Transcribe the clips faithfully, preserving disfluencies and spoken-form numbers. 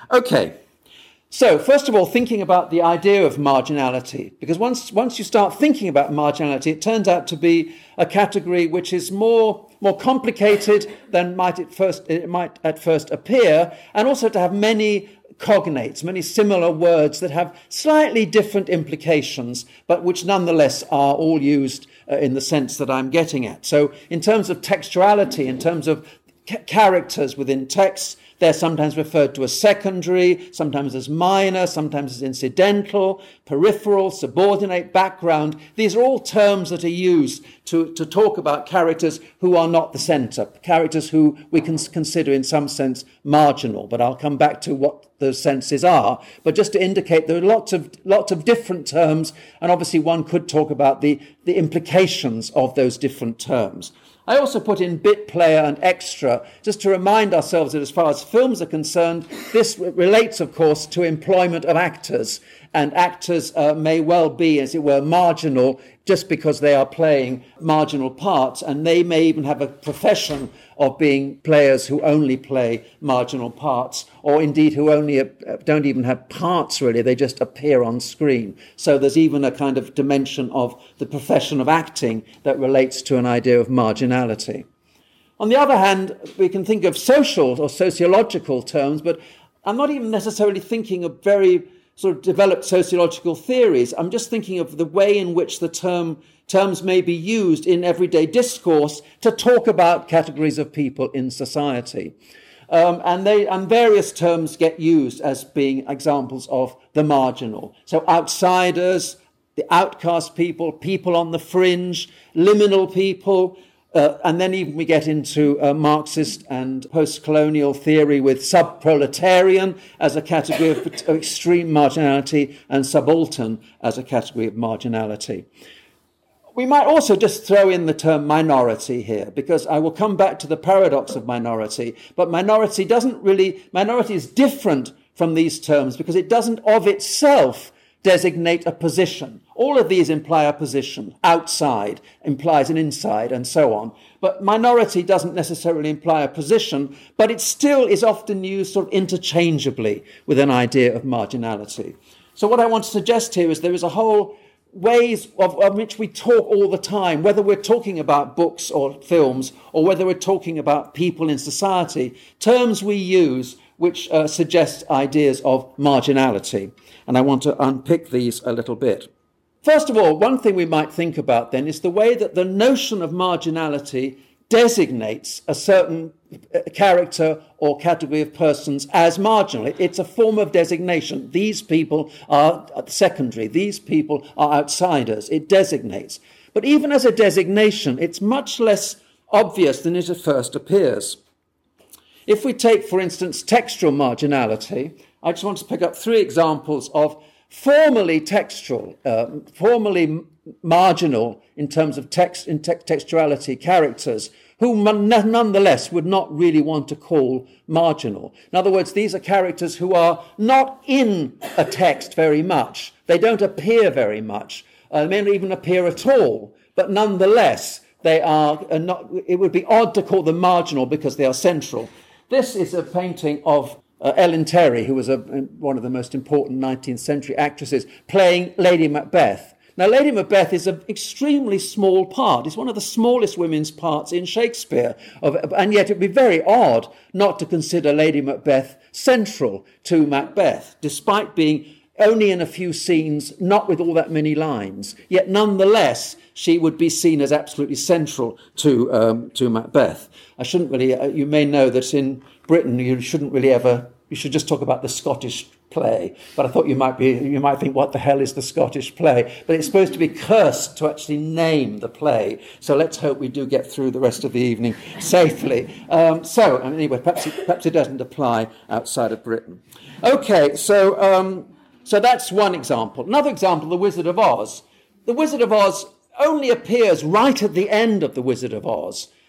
Okay. So, first of all, thinking about the idea of marginality, because once once you start thinking about marginality, it turns out to be a category which is more more complicated than might it first it might at first appear, and also to have many cognates, many similar words that have slightly different implications, but which nonetheless are all used uh, in the sense that I'm getting at. So, in terms of textuality, in terms of ca- characters within texts, they're sometimes referred to as secondary, sometimes as minor, sometimes as incidental, peripheral, subordinate, background. These are all terms that are used to, to talk about characters who are not the centre, characters who we can consider in some sense marginal. But I'll come back to what those senses are. But just to indicate there are lots of lots of different terms, and obviously one could talk about the, the implications of those different terms. I also put in bit player and extra, just to remind ourselves that as far as films are concerned, this relates, of course, to employment of actors. And actors uh, may well be, as it were, marginal just because they are playing marginal parts. And they may even have a profession of being players who only play marginal parts, or indeed who only uh, don't even have parts, really. They just appear on screen. So there's even a kind of dimension of the profession of acting that relates to an idea of marginality. On the other hand, we can think of social or sociological terms, but I'm not even necessarily thinking of very sort of developed sociological theories. I'm just thinking of the way in which the term terms may be used in everyday discourse to talk about categories of people in society. Um, and they and various terms get used as being examples of the marginal. So outsiders, the outcast people, people on the fringe, liminal people, Uh, and then even we get into uh, Marxist and post-colonial theory with sub-proletarian as a category of, of extreme marginality and subaltern as a category of marginality. We might also just throw in the term minority here, because I will come back to the paradox of minority, but minority doesn't really, minority is different from these terms because it doesn't of itself designate a position. All of these imply a position. Outside implies an inside, and so on. But minority doesn't necessarily imply a position, but it still is often used sort of interchangeably with an idea of marginality. So what I want to suggest here is there is a whole ways of, of which we talk all the time, whether we're talking about books or films, or whether we're talking about people in society, terms we use which uh, suggest ideas of marginality. And I want to unpick these a little bit. First of all, one thing we might think about then is the way that the notion of marginality designates a certain character or category of persons as marginal. It's a form of designation. These people are secondary. These people are outsiders. It designates. But even as a designation, it's much less obvious than it at first appears. If we take, for instance, textual marginality, I just want to pick up three examples of formally textual, uh, formally marginal in terms of text, in te- textuality characters who nonetheless would not really want to call marginal. In other words, these are characters who are not in a text very much. They don't appear very much. Uh, they may not even appear at all, but nonetheless, they are uh, not, it would be odd to call them marginal because they are central. This is a painting of uh, Ellen Terry, who was a, one of the most important nineteenth century actresses, playing Lady Macbeth. Now, Lady Macbeth is an extremely small part. It's one of the smallest women's parts in Shakespeare. Of, and yet it would be very odd not to consider Lady Macbeth central to Macbeth, despite being only in a few scenes, not with all that many lines. Yet nonetheless, she would be seen as absolutely central to um, to Macbeth. I shouldn't really, uh, you may know that in Britain you shouldn't really ever, you should just talk about the Scottish play. But I thought you might be, you might think, what the hell is the Scottish play? But it's supposed to be cursed to actually name the play. So let's hope we do get through the rest of the evening safely. Um, so anyway, perhaps it, perhaps it doesn't apply outside of Britain. Okay, so um, so that's one example. Another example, The Wizard of Oz. The Wizard of Oz only appears right at the end of The Wizard of Oz.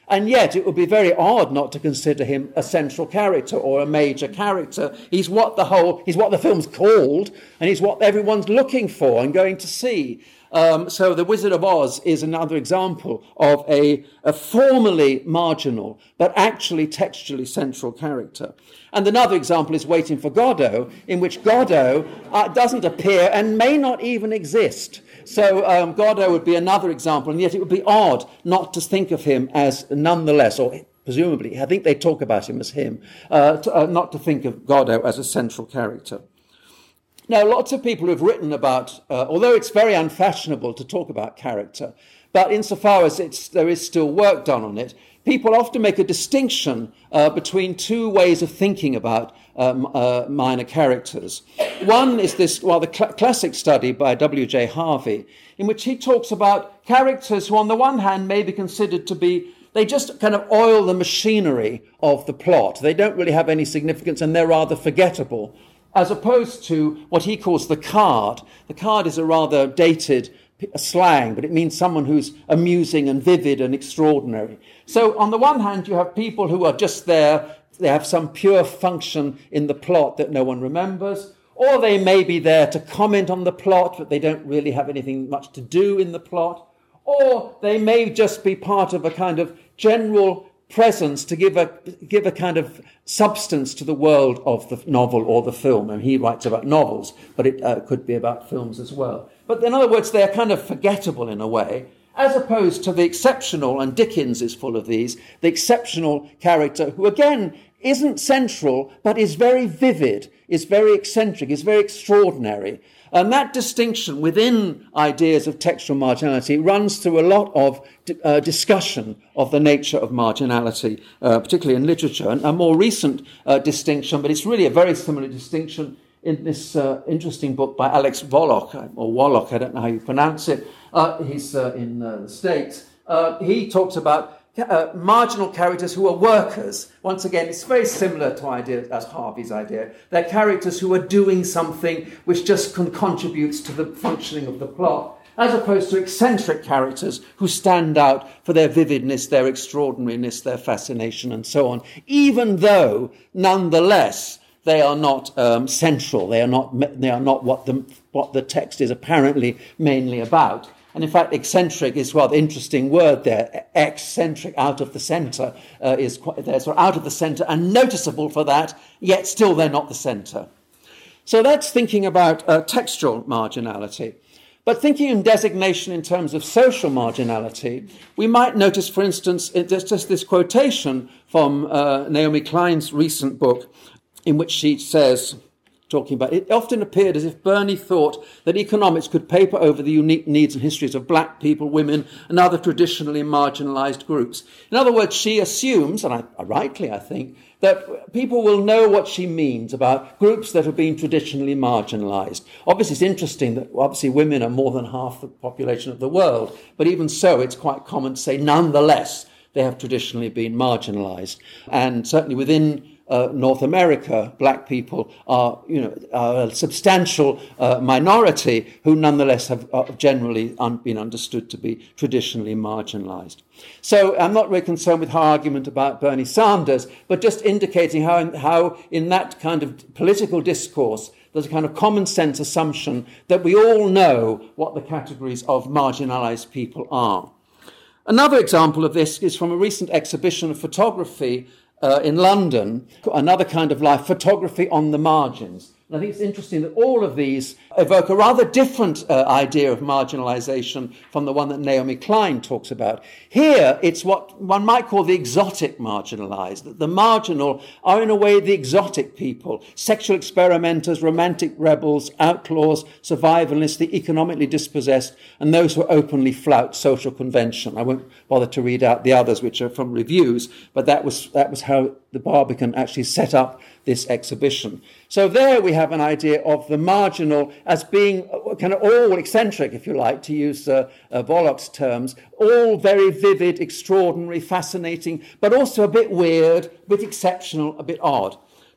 And yet it would be very odd not to consider him a central character or a major character. He's what the whole, he's what the film's called, and he's what everyone's looking for and going to see. Um, so The Wizard of Oz is another example of a, a formally marginal, but actually textually central character. And another example is Waiting for Godot, in which Godot uh, doesn't appear and may not even exist. So um, Godot would be another example, and yet it would be odd not to think of him as nonetheless, or presumably, I think they talk about him as him, uh, to, uh, not to think of Godot as a central character. Now, lots of people have written about, uh, although it's very unfashionable to talk about character, but insofar as it's, there is still work done on it, people often make a distinction uh, between two ways of thinking about um, uh, minor characters. One is this rather cl- classic study by W J Harvey, in which he talks about characters who, on the one hand, may be considered to be, they just kind of oil the machinery of the plot. They don't really have any significance, and they're rather forgettable, as opposed to what he calls the card. The card is a rather dated slang, but it means someone who's amusing and vivid and extraordinary. So on the one hand, you have people who are just there, they have some pure function in the plot that no one remembers, or they may be there to comment on the plot, but they don't really have anything much to do in the plot, or they may just be part of a kind of general presence to give a give a kind of substance to the world of the novel or the film. And he writes about novels, but it uh, could be about films as well. But in other words, they're kind of forgettable in a way, as opposed to the exceptional, and Dickens is full of these, the exceptional character who, again, isn't central, but is very vivid, is very eccentric, is very extraordinary. And that distinction within ideas of textual marginality runs through a lot of uh, discussion of the nature of marginality, uh, particularly in literature. And a more recent uh, distinction, but it's really a very similar distinction in this uh, interesting book by Alex Volok, or Wallach, I don't know how you pronounce it. Uh, he's uh, in uh, the States. Uh, he talks about Uh, marginal characters who are workers. Once again, it's very similar to idea as Harvey's idea. They're characters who are doing something which just con- contributes to the functioning of the plot, as opposed to eccentric characters who stand out for their vividness, their extraordinariness, their fascination, and so on, even though, nonetheless, they are not um, central. They are not. They are not what the what the text is apparently mainly about. And in fact, eccentric is a rather interesting word there. Eccentric, out of the centre, uh, is quite, they're sort of out of the centre and noticeable for that, yet still they're not the centre. So that's thinking about uh, textual marginality. But thinking in designation in terms of social marginality, we might notice, for instance, there's just this quotation from uh, Naomi Klein's recent book, in which she says, talking about it, often appeared as if Burney thought that economics could paper over the unique needs and histories of black people, women, and other traditionally marginalised groups. In other words, she assumes, and I, rightly I think, that people will know what she means about groups that have been traditionally marginalised. Obviously, it's interesting that obviously women are more than half the population of the world, but even so, it's quite common to say, nonetheless, they have traditionally been marginalised. And certainly within Uh, North America, black people are, you know, are a substantial uh, minority who nonetheless have uh, generally un- been understood to be traditionally marginalised. So I'm not really concerned with her argument about Bernie Sanders, but just indicating how in, how in that kind of political discourse there's a kind of common sense assumption that we all know what the categories of marginalised people are. Another example of this is from a recent exhibition of photography Uh, in London, another kind of life, photography on the margins. And I think it's interesting that all of these evoke a rather different uh, idea of marginalisation from the one that Naomi Klein talks about. Here, it's what one might call the exotic marginalised, that the marginal are in a way the exotic people, sexual experimenters, romantic rebels, outlaws, survivalists, the economically dispossessed, and those who openly flout social convention. I won't bother to read out the others, which are from reviews, but that was that was how the Barbican actually set up this exhibition. So there we have an idea of the marginal as being kind of all eccentric, if you like, to use uh, uh, Volok's terms, all very vivid, extraordinary, fascinating, but also a bit weird, a bit exceptional, a bit odd.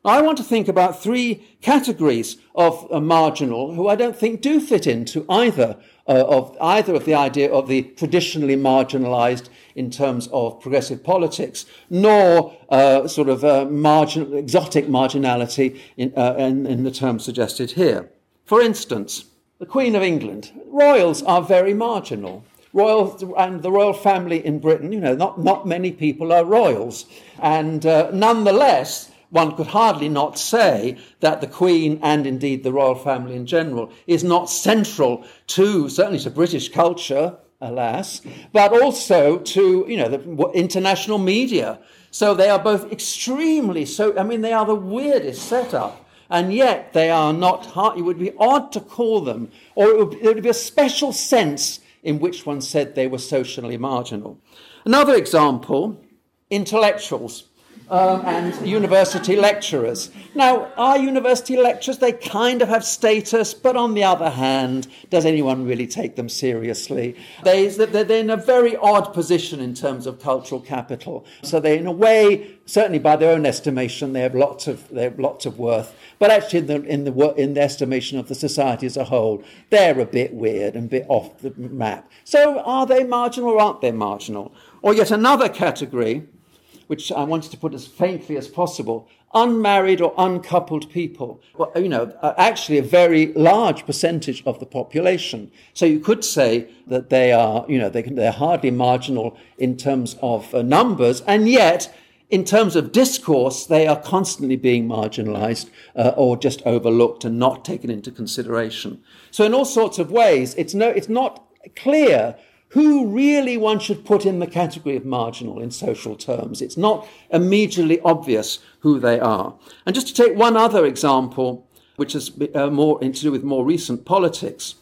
I want to think about three categories of uh, marginal who I don't think do fit into either uh, of either of the idea of the traditionally marginalized in terms of progressive politics, nor uh, sort of uh, margin, exotic marginality in, uh, in, in the terms suggested here. For instance, the Queen of England. Royals are very marginal. Royals and the royal family in Britain, you know, not, not many people are royals. And uh, nonetheless, one could hardly not say that the Queen and indeed the royal family in general is not central to, certainly to British culture, alas, but also to, you know, the international media. So they are both extremely, so, I mean, they are the weirdest setup. And yet they are not, hard, it would be odd to call them, or it would, there would be a special sense in which one said they were socially marginal. Another example, intellectuals. Um, and university lecturers. Now, our university lecturers, they kind of have status, but on the other hand, does anyone really take them seriously? They, they're in a very odd position in terms of cultural capital. So they, in a way, certainly by their own estimation, they have lots of they have lots of worth. But actually, in the in the in the estimation of the society as a whole, they're a bit weird and a bit off the map. So, are they marginal or aren't they marginal? Or yet another category, which I wanted to put as faintly as possible, unmarried or uncoupled people, well, you know, are actually a very large percentage of the population. So you could say that they are, you know, they can, they're hardly marginal in terms of uh, numbers, and yet in terms of discourse, they are constantly being marginalized uh, or just overlooked and not taken into consideration. So in all sorts of ways, it's no, it's not clear who really one should put in the category of marginal in social terms. It's not immediately obvious who they are. And just to take one other example, which is uh, more to do with more recent politics,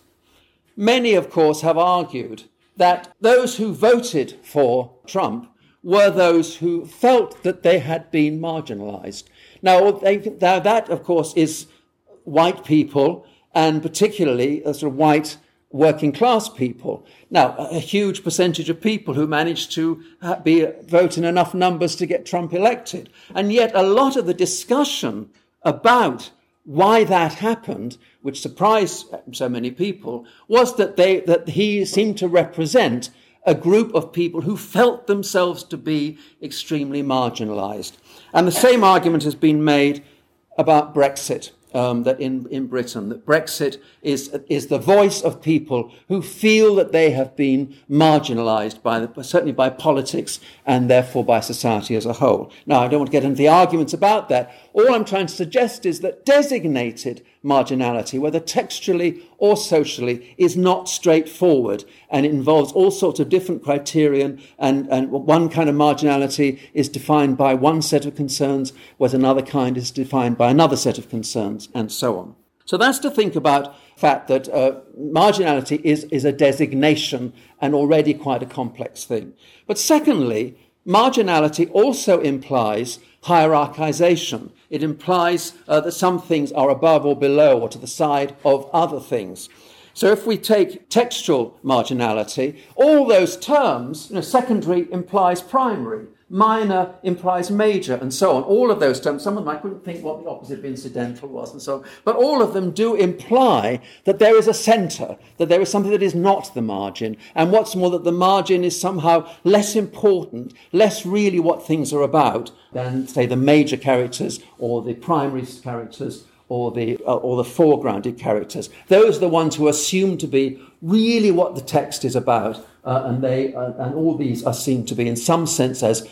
many, of course, have argued that those who voted for Trump were those who felt that they had been marginalized. Now, they, now that, of course, is white people, and particularly uh, sort of white working class people. Now, a huge percentage of people who managed to be vote in enough numbers to get Trump elected. And yet a lot of the discussion about why that happened, which surprised so many people, was that they that he seemed to represent a group of people who felt themselves to be extremely marginalized. And the same argument has been made about Brexit. Um, that in, in Britain, that Brexit is is the voice of people who feel that they have been marginalised by the, certainly by politics and therefore by society as a whole. Now, I don't want to get into the arguments about that. All I'm trying to suggest is that designated marginality, whether textually or socially, is not straightforward, and it involves all sorts of different criterion, and, and one kind of marginality is defined by one set of concerns, whereas another kind is defined by another set of concerns, and so on. So that's to think about the fact that uh, marginality is, is a designation and already quite a complex thing. But secondly, marginality also implies hierarchization. It implies uh, that some things are above or below or to the side of other things. So if we take textual marginality, all those terms, you know, secondary implies primary, minor implies major, and so on. All of those terms, some of them I couldn't think what the opposite of incidental was, and so on. But all of them do imply that there is a centre, that there is something that is not the margin, and what's more, that the margin is somehow less important, less really what things are about than, say, the major characters or the primary characters or the uh, or the foregrounded characters. Those are the ones who are assumed to be really what the text is about, uh, and they uh, and all these are seen to be, in some sense, as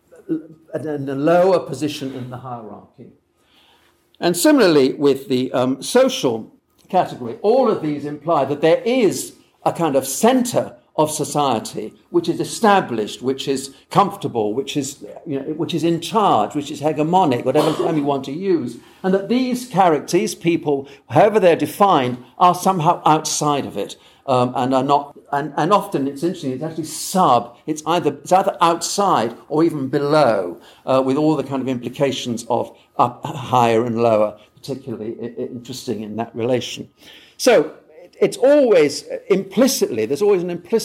in a lower position in the hierarchy. And similarly with the um, social category, all of these imply that there is a kind of centre of society which is established, which is comfortable, which is, you know, which is in charge, which is hegemonic, whatever term you want to use, and that these characters, these people, however they're defined, are somehow outside of it, um, and are not. And, and often it's interesting. It's actually sub. It's either it's either outside or even below, uh, with all the kind of implications of up, higher and lower, particularly interesting in that relation. So it's always implicitly, there's always an implicit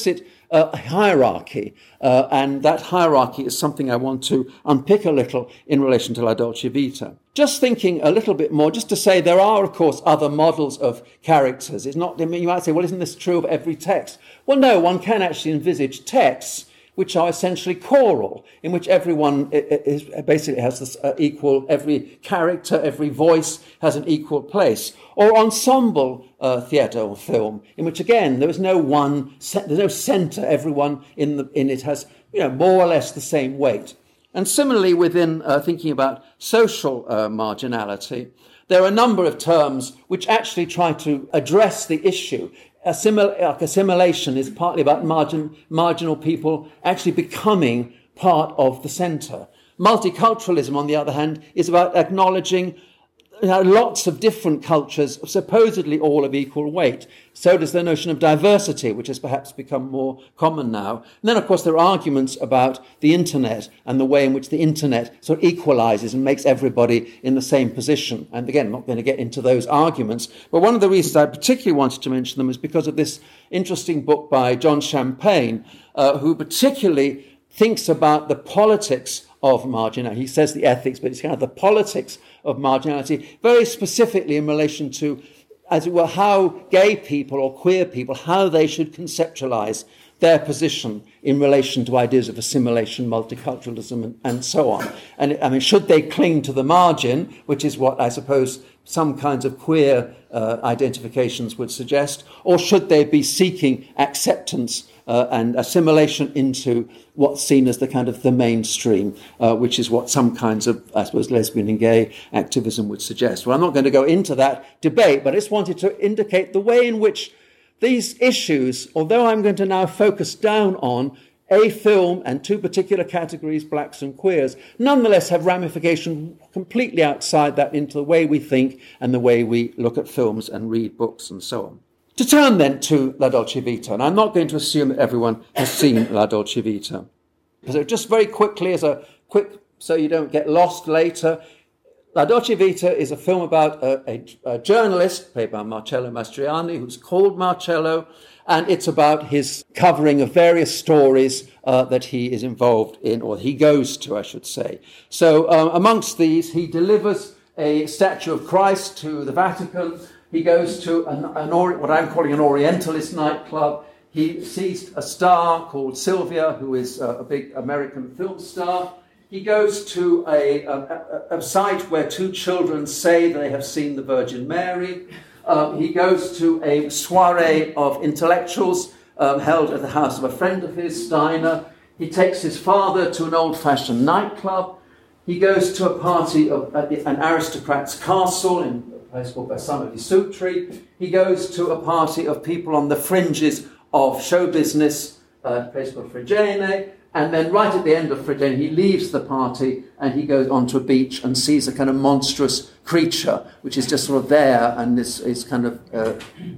uh, hierarchy, uh, and that hierarchy is something I want to unpick a little in relation to La Dolce Vita. Just thinking a little bit more, just to say there are, of course, other models of characters. It's not, you might say, well, isn't this true of every text? Well, no, one can actually envisage texts which are essentially choral, in which everyone is, basically has this uh, equal, every character, every voice has an equal place. Or ensemble uh, theatre or film, in which, again, there is no one, there's no centre, everyone in, the, in it has, you know, more or less the same weight. And similarly, within uh, thinking about social uh, marginality, there are a number of terms which actually try to address the issue. Assimil- like assimilation is partly about margin, marginal people actually becoming part of the centre. Multiculturalism, on the other hand, is about acknowledging, you know, lots of different cultures, supposedly all of equal weight. So does the notion of diversity, which has perhaps become more common now. And then, of course, there are arguments about the internet and the way in which the internet sort of equalizes and makes everybody in the same position. And again, I'm not going to get into those arguments. But one of the reasons I particularly wanted to mention them is because of this interesting book by John Champagne, uh, who particularly thinks about the politics of marginality. He says the ethics, but it's kind of the politics of marginality, very specifically in relation to, as it were, how gay people or queer people, how they should conceptualize their position in relation to ideas of assimilation, multiculturalism, and, and so on. And, I mean, should they cling to the margin, which is what I suppose some kinds of queer uh, identifications would suggest, or should they be seeking acceptance Uh, and assimilation into what's seen as the kind of the mainstream, uh, which is what some kinds of, I suppose, lesbian and gay activism would suggest. Well, I'm not going to go into that debate, but I just wanted to indicate the way in which these issues, although I'm going to now focus down on a film and two particular categories, blacks and queers, nonetheless have ramifications completely outside that into the way we think and the way we look at films and read books and so on. To turn then to La Dolce Vita, and I'm not going to assume that everyone has seen La Dolce Vita. So just very quickly, as a quick, so you don't get lost later, La Dolce Vita is a film about a, a, a journalist, played by Marcello Mastroianni, who's called Marcello, and it's about his covering of various stories uh, that he is involved in, or he goes to, I should say. So um, amongst these, he delivers a statue of Christ to the Vatican. He goes to an, an or, what I'm calling an Orientalist nightclub. He sees a star called Sylvia, who is a, a big American film star. He goes to a, a, a site where two children say they have seen the Virgin Mary. Um, he goes to a soiree of intellectuals um, held at the house of a friend of his, Steiner. He takes his father to an old-fashioned nightclub. He goes to a party of, at the, an aristocrat's castle in a place called Bassano di Sutri. He goes to a party of people on the fringes of show business, uh, a place called Fregene. And then right at the end of Fregene, he leaves the party and he goes onto a beach and sees a kind of monstrous creature, which is just sort of there and is, is kind of uh,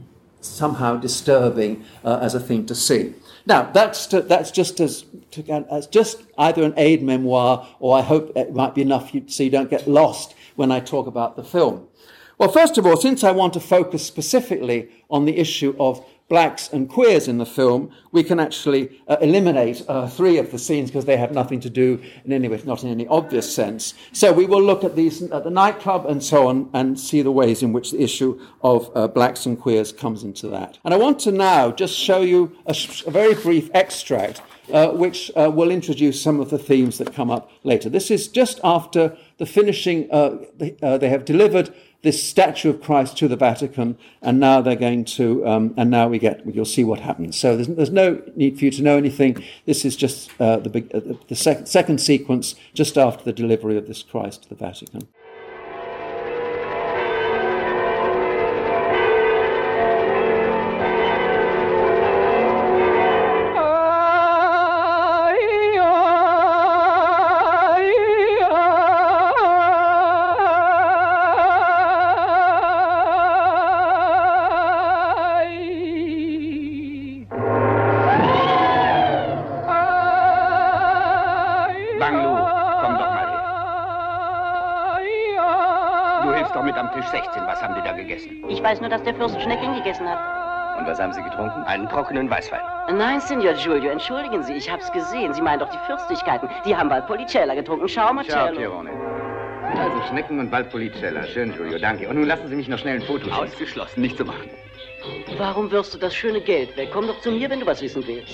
somehow disturbing uh, as a thing to see. Now, that's to, that's just as, to, as just either an aid memoir, or I hope it might be enough you, so you don't get lost when I talk about the film. Well, first of all, since I want to focus specifically on the issue of blacks and queers in the film, we can actually uh, eliminate uh, three of the scenes because they have nothing to do in any way, not in any obvious sense. So we will look at these at the nightclub and so on and see the ways in which the issue of uh, blacks and queers comes into that. And I want to now just show you a, sh- a very brief extract uh, which uh, will introduce some of the themes that come up later. This is just after the finishing, uh, the, uh, they have delivered this statue of Christ to the Vatican, and now they're going to, um, and now we get, you'll see what happens. So there's, there's no need for you to know anything. This is just uh, the, big, uh, the sec- second sequence just after the delivery of this Christ to the Vatican. Ich weiß nur, dass der Fürst Schnecken gegessen hat. Und was haben Sie getrunken? Einen trockenen Weißwein. Nein, Signor Giulio, entschuldigen Sie, ich hab's gesehen. Sie meinen doch die Fürstigkeiten. Die haben Valpolicella getrunken. Schau, Marcello. Ciao, Pierone. Also Schnecken und Valpolicella. Schön, Giulio, danke. Und nun lassen Sie mich noch schnell ein Foto schießen. Ausgeschlossen, nicht zu machen. Warum wirfst du das schöne Geld weg? Komm doch zu mir, wenn du was wissen willst.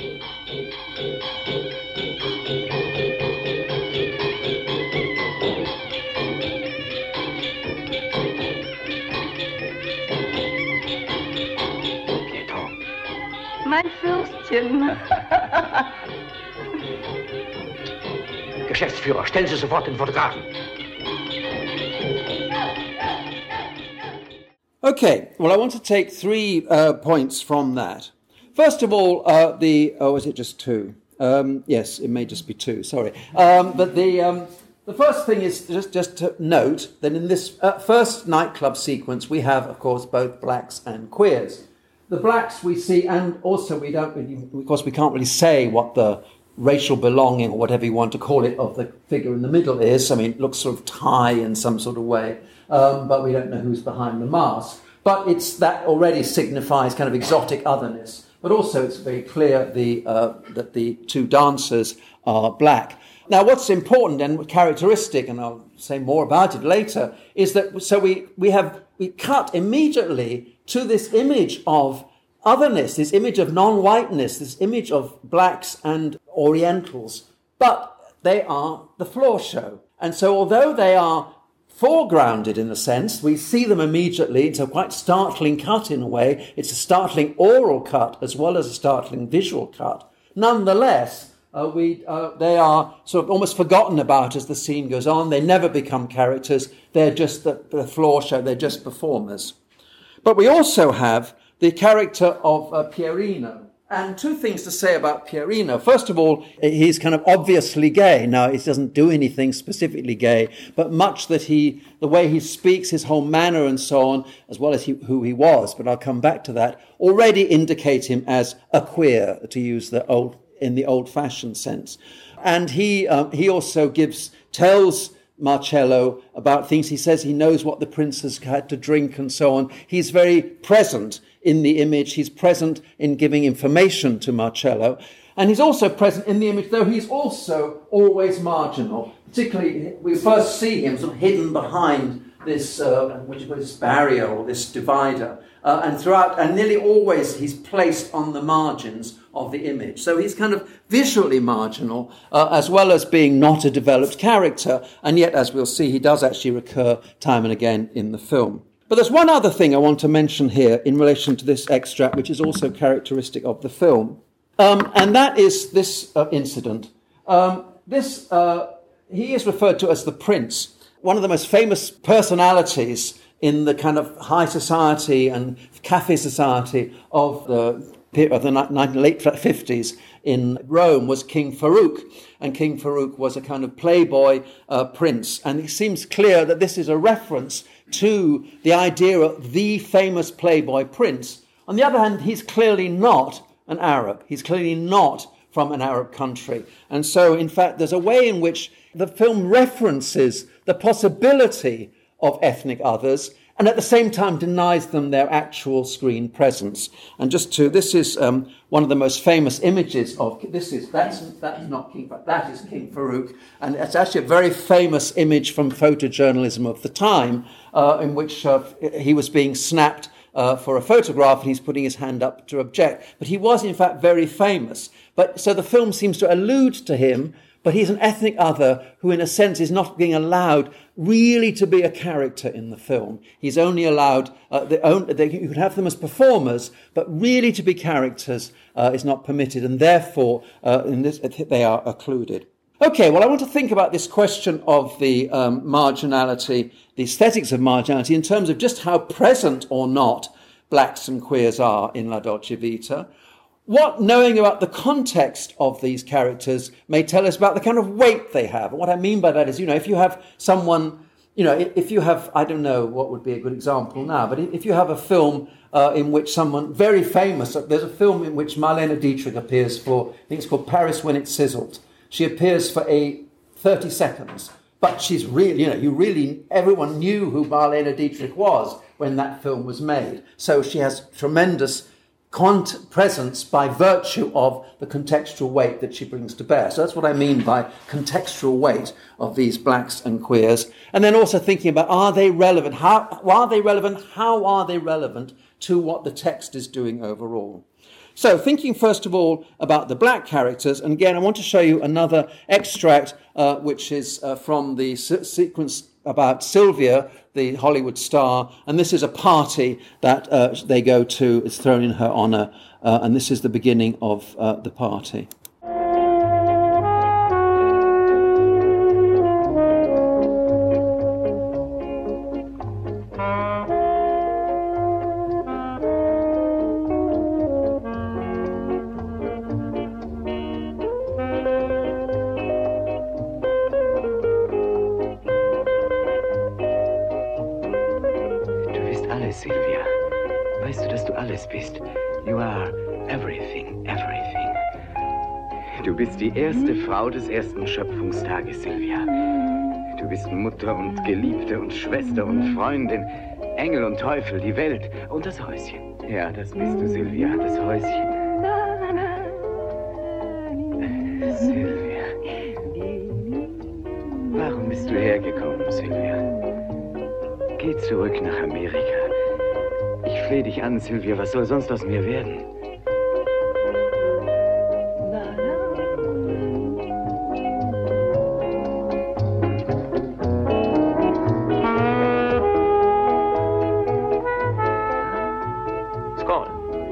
Mein Fürstchen. Geschäftsführer, stellen Sie sofort den Fotografen. Okay, well, I want to take three uh, points from that. First of all, uh, the, oh, is it just two? Um, yes, it may just be two, sorry. Um, but the, um, the first thing is just, just to note that in this uh, first nightclub sequence, we have, of course, both blacks and queers. The blacks we see, and also we don't really, of course, we can't really say what the racial belonging, or whatever you want to call it, of the figure in the middle is. I mean, it looks sort of Thai in some sort of way, um, but we don't know who's behind the mask. But it's that already signifies kind of exotic otherness. But also it's very clear the, uh, that the two dancers are black. Now, what's important and characteristic, and I'll say more about it later, is that so we, we have we cut immediately to this image of otherness, this image of non-whiteness, this image of blacks and Orientals, but they are the floor show. And so although they are foregrounded in a sense, we see them immediately. It's a quite startling cut in a way. It's a startling oral cut as well as a startling visual cut. Nonetheless, uh, we uh, they are sort of almost forgotten about as the scene goes on. They never become characters. They're just the, the floor show. They're just performers. But we also have the character of uh, Pierino. And two things to say about Pierino. First of all, he's kind of obviously gay. Now, he doesn't do anything specifically gay, but much that he, the way he speaks, his whole manner and so on, as well as he, who he was, but I'll come back to that, already indicate him as a queer, to use the old, in the old-fashioned sense. And he, um, he also gives, tells Marcello about things. He says he knows what the prince has had to drink and so on. He's very present in the image. He's present in giving information to Marcello. And he's also present in the image, though he's also always marginal. Particularly, we first see him sort of hidden behind this, uh, which was this barrier or this divider. Uh, and throughout, and nearly always he's placed on the margins of the image. So he's kind of visually marginal, uh, as well as being not a developed character. And yet, as we'll see, he does actually recur time and again in the film. But there's one other thing I want to mention here in relation to this extract, which is also characteristic of the film. Um, and that is this uh, incident. Um, this, uh, he is referred to as the Prince, one of the most famous personalities in the kind of high society and cafe society of the, of the late fifties in Rome was King Farouk. And King Farouk was a kind of playboy uh, prince. And it seems clear that this is a reference to the idea of the famous playboy prince. On the other hand, he's clearly not an Arab. He's clearly not from an Arab country. And so, in fact, there's a way in which the film references the possibility of ethnic others and at the same time denies them their actual screen presence. And just to, this is um, one of the most famous images of, this is, that's, that's not King Farouk, that is King Farouk. And it's actually a very famous image from photojournalism of the time, uh, in which uh, he was being snapped uh, for a photograph and he's putting his hand up to object. But he was in fact very famous. But so the film seems to allude to him, but he's an ethnic other who in a sense is not being allowed really to be a character in the film. He's only allowed, uh, the own, they, you could have them as performers, but really to be characters uh, is not permitted, and therefore uh, in this, they are occluded. Okay, well, I want to think about this question of the um, marginality, the aesthetics of marginality, in terms of just how present or not blacks and queers are in La Dolce Vita. What knowing about the context of these characters may tell us about the kind of weight they have. And what I mean by that is, you know, if you have someone, you know, if you have, I don't know what would be a good example now, but if you have a film uh, in which someone very famous, there's a film in which Marlene Dietrich appears for, I think it's called Paris When It Sizzled. She appears for a thirty seconds, but she's really, you know, you really, everyone knew who Marlene Dietrich was when that film was made. So she has tremendous Cont- presence by virtue of the contextual weight that she brings to bear. So that's what I mean by contextual weight of these blacks and queers. And then also thinking about, are they relevant? How are they relevant? How are they relevant to what the text is doing overall? So thinking first of all about the black characters, and again I want to show you another extract uh, which is uh, from the se- sequence about Sylvia, the Hollywood star, and this is a party that uh, they go to. It's thrown in her honour, uh, and this is the beginning of uh, the party. Sylvia, weißt du, dass du alles bist? You are everything, everything. Du bist die erste Frau des ersten Schöpfungstages, Sylvia. Du bist Mutter und Geliebte und Schwester und Freundin, Engel und Teufel, die Welt und das Häuschen. Ja, das bist du, Sylvia, das Häuschen. Sylvia. Warum bist du hergekommen, Sylvia? Geh zurück nach Amerika. Ich flehe dich an, Sylvia, was soll sonst aus mir werden? Skål.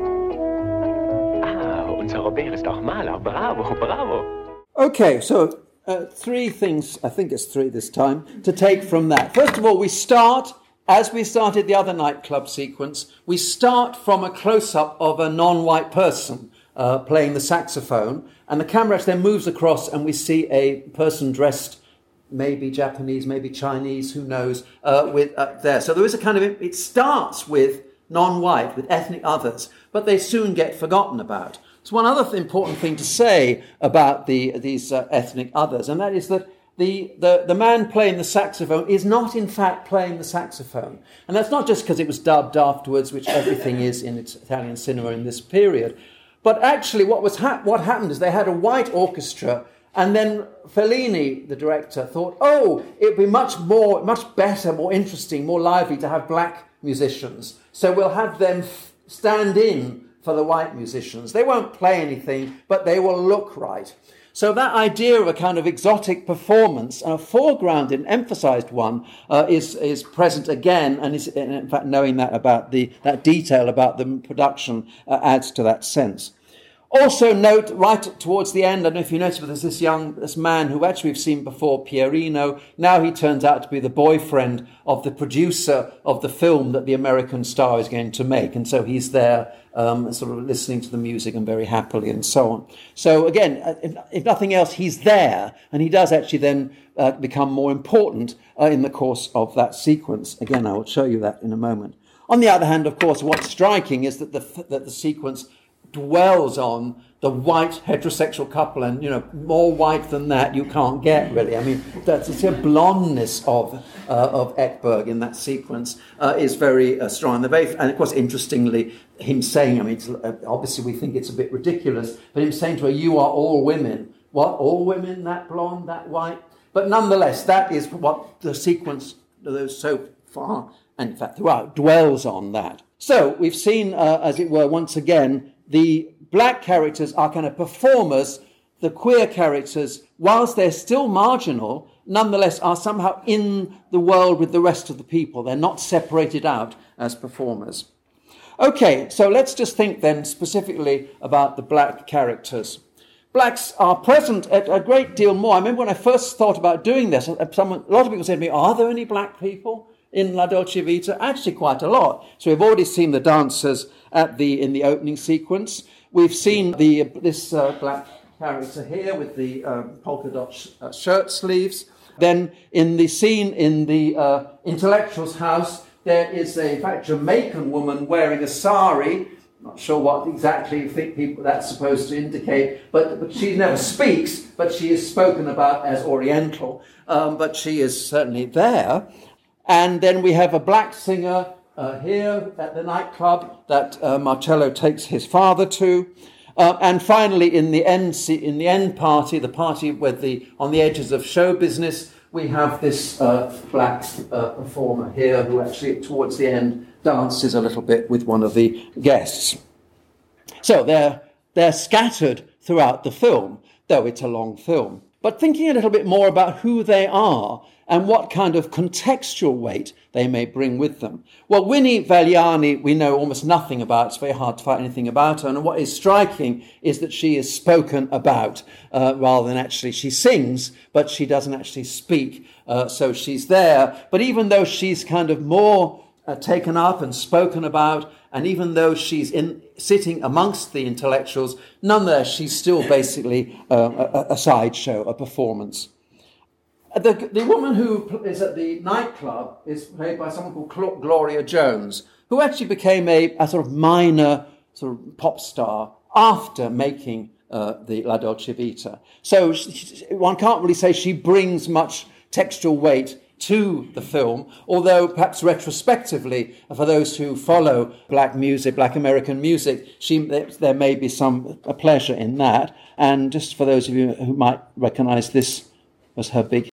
Ah, unser Robert ist auch Maler. Bravo, bravo. Okay, so uh, three things, I think it's three this time, to take from that. First of all, we start, as we started the other nightclub sequence, we start from a close-up of a non-white person uh, playing the saxophone, and the camera then moves across and we see a person dressed, maybe Japanese, maybe Chinese, who knows, uh, with uh, there. So there is a kind of, it starts with non-white, with ethnic others, but they soon get forgotten about. So one other th- important thing to say about the these uh, ethnic others, and that is that The, the, the man playing the saxophone is not, in fact, playing the saxophone. And that's not just because it was dubbed afterwards, which everything is in Italian cinema in this period. But actually what was ha- what happened is they had a white orchestra, and then Fellini, the director, thought, oh, it'd be much more, much better, more interesting, more lively to have black musicians. So we'll have them f- stand in for the white musicians. They won't play anything, but they will look right. So that idea of a kind of exotic performance, a foregrounded and emphasized one, uh, is is present again, and is in fact knowing that about the that detail about the production uh, adds to that sense. Also note right towards the end, I don't know if you noticed, but there's this young this man who actually we've seen before, Pierino. Now he turns out to be the boyfriend of the producer of the film that the American star is going to make, and so he's there um, sort of listening to the music and very happily and so on. So again, if, if nothing else, he's there, and he does actually then uh, become more important uh, in the course of that sequence. Again, I will show you that in a moment. On the other hand, of course, what's striking is that the that the sequence dwells on the white heterosexual couple, and you know, more white than that you can't get really. I mean, that's the blondness of uh, of Ekberg in that sequence uh, is very uh, strong. And, the very, and of course, interestingly, him saying, I mean, it's, uh, obviously we think it's a bit ridiculous, but him saying to her, "You are all women." What, all women? That blonde, that white? But nonetheless, that is what the sequence, so far, and in fact throughout, dwells on that. So we've seen, uh, as it were, once again, the black characters are kind of performers. The queer characters, whilst they're still marginal, nonetheless are somehow in the world with the rest of the people. They're not separated out as performers. Okay, so let's just think then specifically about the black characters. Blacks are present at a great deal more. I remember when I first thought about doing this, someone, a lot of people said to me, are there any black people in La Dolce Vita? Actually, quite a lot. So we've already seen the dancers at the in the opening sequence. We've seen the this uh, black character here with the uh, polka dot sh- uh, shirt sleeves. Then in the scene in the uh, intellectual's house, there is a in fact Jamaican woman wearing a sari Not sure what exactly you think people that's supposed to indicate, but, but she never speaks, but she is spoken about as Oriental, um, but she is certainly there. And then we have a black singer uh, here at the nightclub that uh, Marcello takes his father to. Uh, and finally, in the end, in the end party, the party with the on the edges of show business, we have this uh, black uh, performer here who actually, towards the end, dances a little bit with one of the guests. So they're they're scattered throughout the film, though it's a long film. But thinking a little bit more about who they are and what kind of contextual weight they may bring with them. Well, Winnie Vagliani, we know almost nothing about. It's very hard to find anything about her. And what is striking is that she is spoken about uh, rather than actually she sings, but she doesn't actually speak. Uh, so she's there. But even though she's kind of more uh, taken up and spoken about, and even though she's in sitting amongst the intellectuals, nonetheless, she's still basically uh, a, a sideshow, a performance. The, the woman who is at the nightclub is played by someone called Gloria Jones, who actually became a, a sort of minor sort of pop star after making uh, the La Dolce Vita. So she, one can't really say she brings much textual weight to the film, although perhaps retrospectively, for those who follow black music, black American music, she, there may be some a pleasure in that. And just for those of you who might recognize this was her big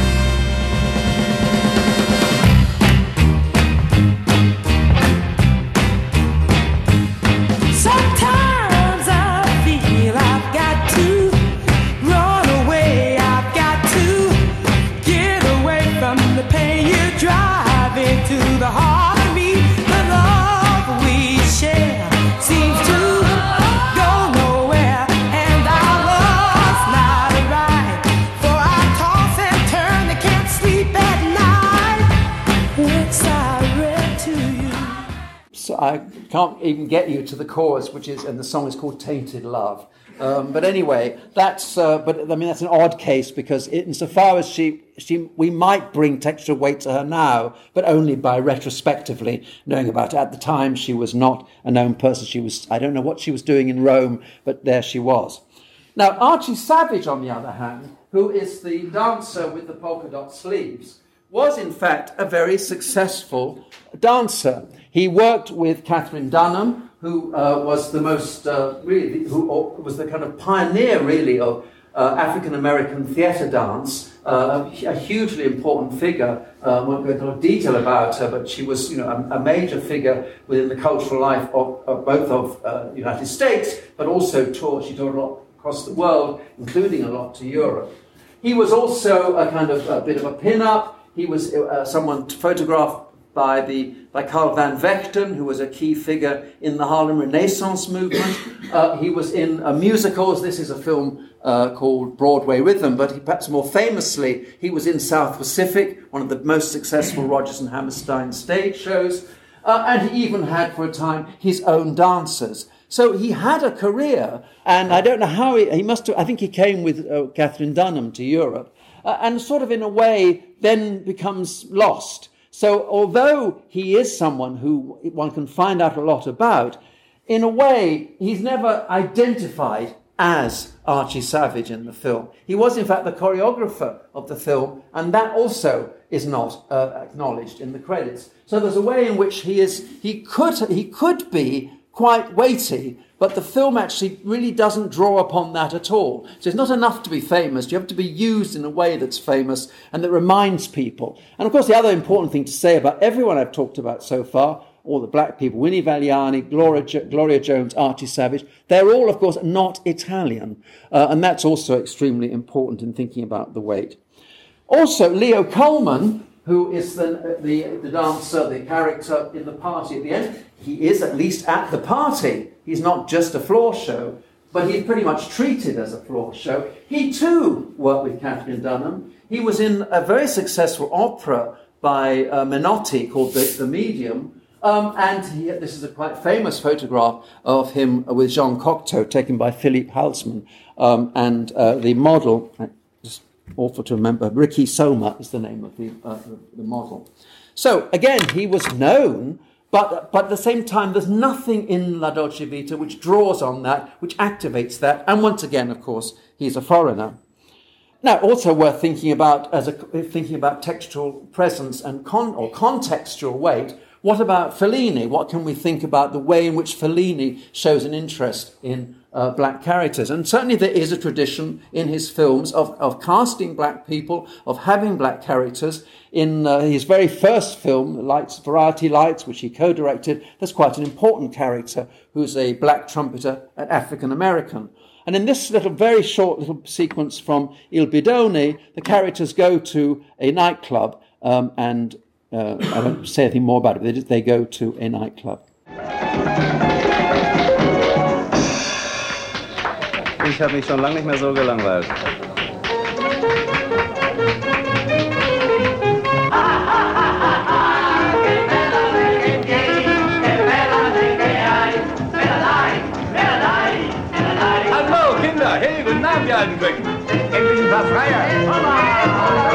I can't even get you to the chorus, which is, and the song is called Tainted Love. Um, but anyway, that's, uh, but I mean, that's an odd case because it, insofar as she, she, we might bring textual weight to her now, but only by retrospectively knowing about it. At the time, she was not a known person. She was, I don't know what she was doing in Rome, but there she was. Now, Archie Savage, on the other hand, who is the dancer with the polka dot sleeves, was in fact a very successful dancer. He worked with Katherine Dunham, who uh, was the most, uh, really, who was the kind of pioneer, really, of uh, African-American theatre dance, uh, a, a hugely important figure. Uh, I won't go into a lot of detail about her, but she was, you know, a, a major figure within the cultural life of, of both of uh, the United States, but also taught, she taught a lot across the world, including a lot to Europe. He was also a kind of a bit of a pin-up. He was uh, someone photographed by the by Carl Van Vechten, who was a key figure in the Harlem Renaissance movement. Uh, he was in uh, musicals. This is a film uh, called Broadway Rhythm, but he, perhaps more famously, he was in South Pacific, one of the most successful Rodgers and Hammerstein stage shows, uh, and he even had, for a time, his own dancers. So he had a career, and I don't know how he, he must have, I think he came with uh, Katherine Dunham to Europe, uh, and sort of in a way then becomes lost. So although he is someone who one can find out a lot about, in a way, he's never identified as Archie Savage in the film. He was, in fact, the choreographer of the film, and that also is not uh, acknowledged in the credits. So there's a way in which he is, he could, he could be quite weighty, but the film actually really doesn't draw upon that at all. So it's not enough to be famous. You have to be used in a way that's famous and that reminds people. And of course, the other important thing to say about everyone I've talked about so far, all the black people, Winnie Vagliani, Gloria, jo- Gloria Jones, Archie Savage, they're all, of course, not Italian. Uh, and that's also extremely important in thinking about the weight. Also, Leo Coleman, who is the, the, the dancer, the character in the party at the end, he is at least at the party. He's not just a floor show, but he's pretty much treated as a floor show. He too worked with Katherine Dunham. He was in a very successful opera by uh, Menotti called The, the Medium. Um, and he, this is a quite famous photograph of him with Jean Cocteau, taken by Philippe Halsman. Um, and uh, the model, just awful to remember, Ricky Soma is the name of the, uh, the model. So again, he was known But, but at the same time, there's nothing in La Dolce Vita which draws on that, which activates that. And once again, of course, he's a foreigner. Now, also worth thinking about as a, thinking about textual presence and con, or contextual weight. What about Fellini? What can we think about the way in which Fellini shows an interest in uh, black characters? And certainly there is a tradition in his films of, of casting black people, of having black characters. In uh, his very first film, Lights, Variety Lights, which he co-directed, there's quite an important character who's a black trumpeter, an African-American. And in this little, very short little sequence from Il Bidone, the characters go to a nightclub um, and uh, I won't say anything more about it, but they, they go to a nightclub. Ich habe mich schon lange nicht mehr so gelangweilt. Hallo Kinder, hey, guten Abend, ihr alten Böcken. Endlich ein paar Freier.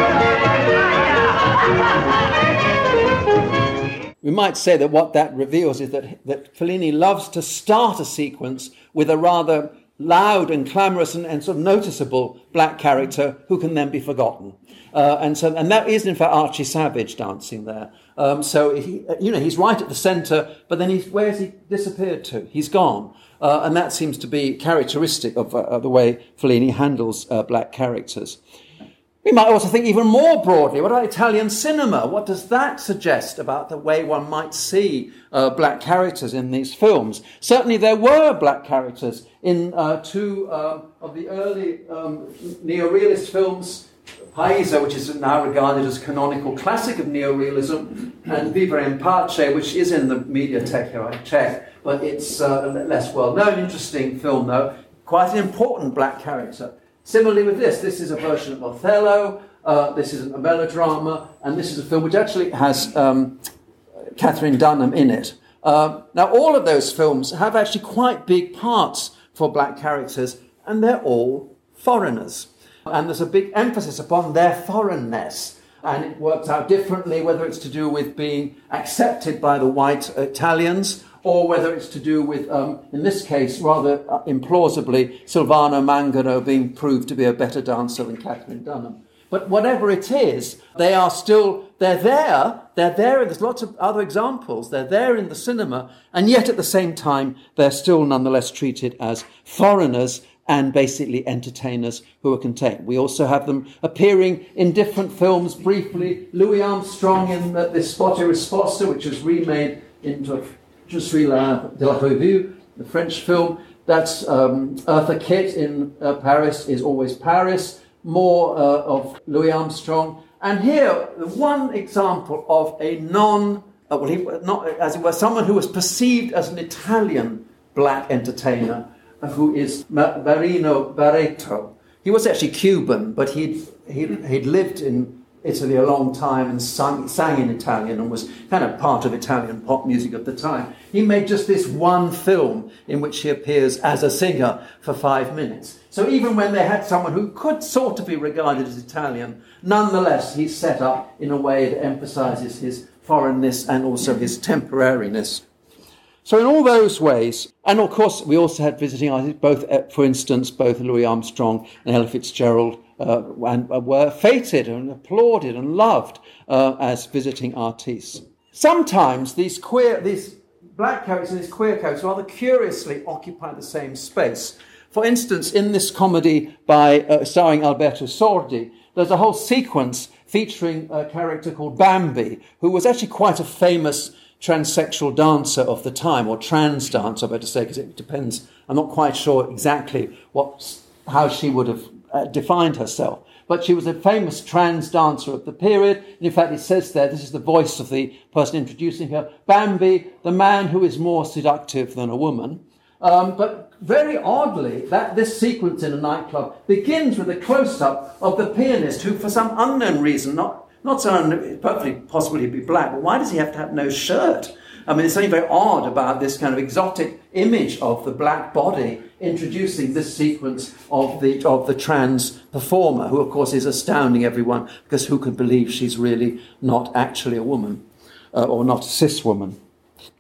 We might say that what that reveals is that, that Fellini loves to start a sequence with a rather loud and clamorous and, and sort of noticeable black character who can then be forgotten. Uh, and so, and that is in fact Archie Savage dancing there. Um, so he, you know, he's right at the centre, but then he's, where's he disappeared to? He's gone. Uh, and that seems to be characteristic of, uh, of the way Fellini handles uh, black characters. We might also think even more broadly, what about Italian cinema? What does that suggest about the way one might see uh, black characters in these films? Certainly there were black characters in uh, two uh, of the early um, neorealist films, Paisa, which is now regarded as canonical classic of neorealism, and Vivere in Pace, which is in the Mediatek here, I checked, but it's uh, less well-known, interesting film though, quite an important black character. Similarly with this, this is a version of Othello, uh, this is a melodrama, and this is a film which actually has um, Catherine Dunham in it. Uh, now, all of those films have actually quite big parts for black characters, and they're all foreigners. And there's a big emphasis upon their foreignness, and it works out differently whether it's to do with being accepted by the white Italians, or whether it's to do with, um, in this case, rather implausibly, Silvano Mangano being proved to be a better dancer than Catherine Dunham. But whatever it is, they are still, they're there, they're there, there's lots of other examples, they're there in the cinema, and yet at the same time, they're still nonetheless treated as foreigners and basically entertainers who are contained. We also have them appearing in different films briefly. Louis Armstrong in the, the Spot et Risposta, which was remade into Je suis la, de la revue, the French film. That's um, Eartha Kitt in uh, Paris is Always Paris. More uh, of Louis Armstrong. And here, one example of a non, uh, well, he, not as it were, someone who was perceived as an Italian black entertainer, uh, who is Marino Barreto. He was actually Cuban, but he'd, he'd, he'd lived in Italy a long time and sang, sang in Italian and was kind of part of Italian pop music at the time. He made just this one film in which he appears as a singer for five minutes. So even when they had someone who could sort of be regarded as Italian, nonetheless he's set up in a way that emphasises his foreignness and also his temporariness. So in all those ways, and of course we also had visiting artists, both, for instance, both Louis Armstrong and Ella Fitzgerald uh, and, uh, were feted and applauded and loved uh, as visiting artists. Sometimes these queer, these black characters and these queer characters rather curiously occupy the same space. For instance, in this comedy by uh, starring Alberto Sordi, there's a whole sequence featuring a character called Bambi, who was actually quite a famous transsexual dancer of the time, or trans dancer, I better say, because it depends. I'm not quite sure exactly what, how she would have uh, defined herself. But she was a famous trans dancer of the period. And in fact, it says there, this is the voice of the person introducing her, Bambi, the man who is more seductive than a woman. Um, but very oddly, that this sequence in a nightclub begins with a close-up of the pianist who, for some unknown reason, not not so un- perfectly possible he'd be black, but why does he have to have no shirt? I mean, there's something very odd about this kind of exotic image of the black body introducing this sequence of the of the trans performer, who, of course, is astounding everyone, because who could believe she's really not actually a woman, uh, or not a cis woman?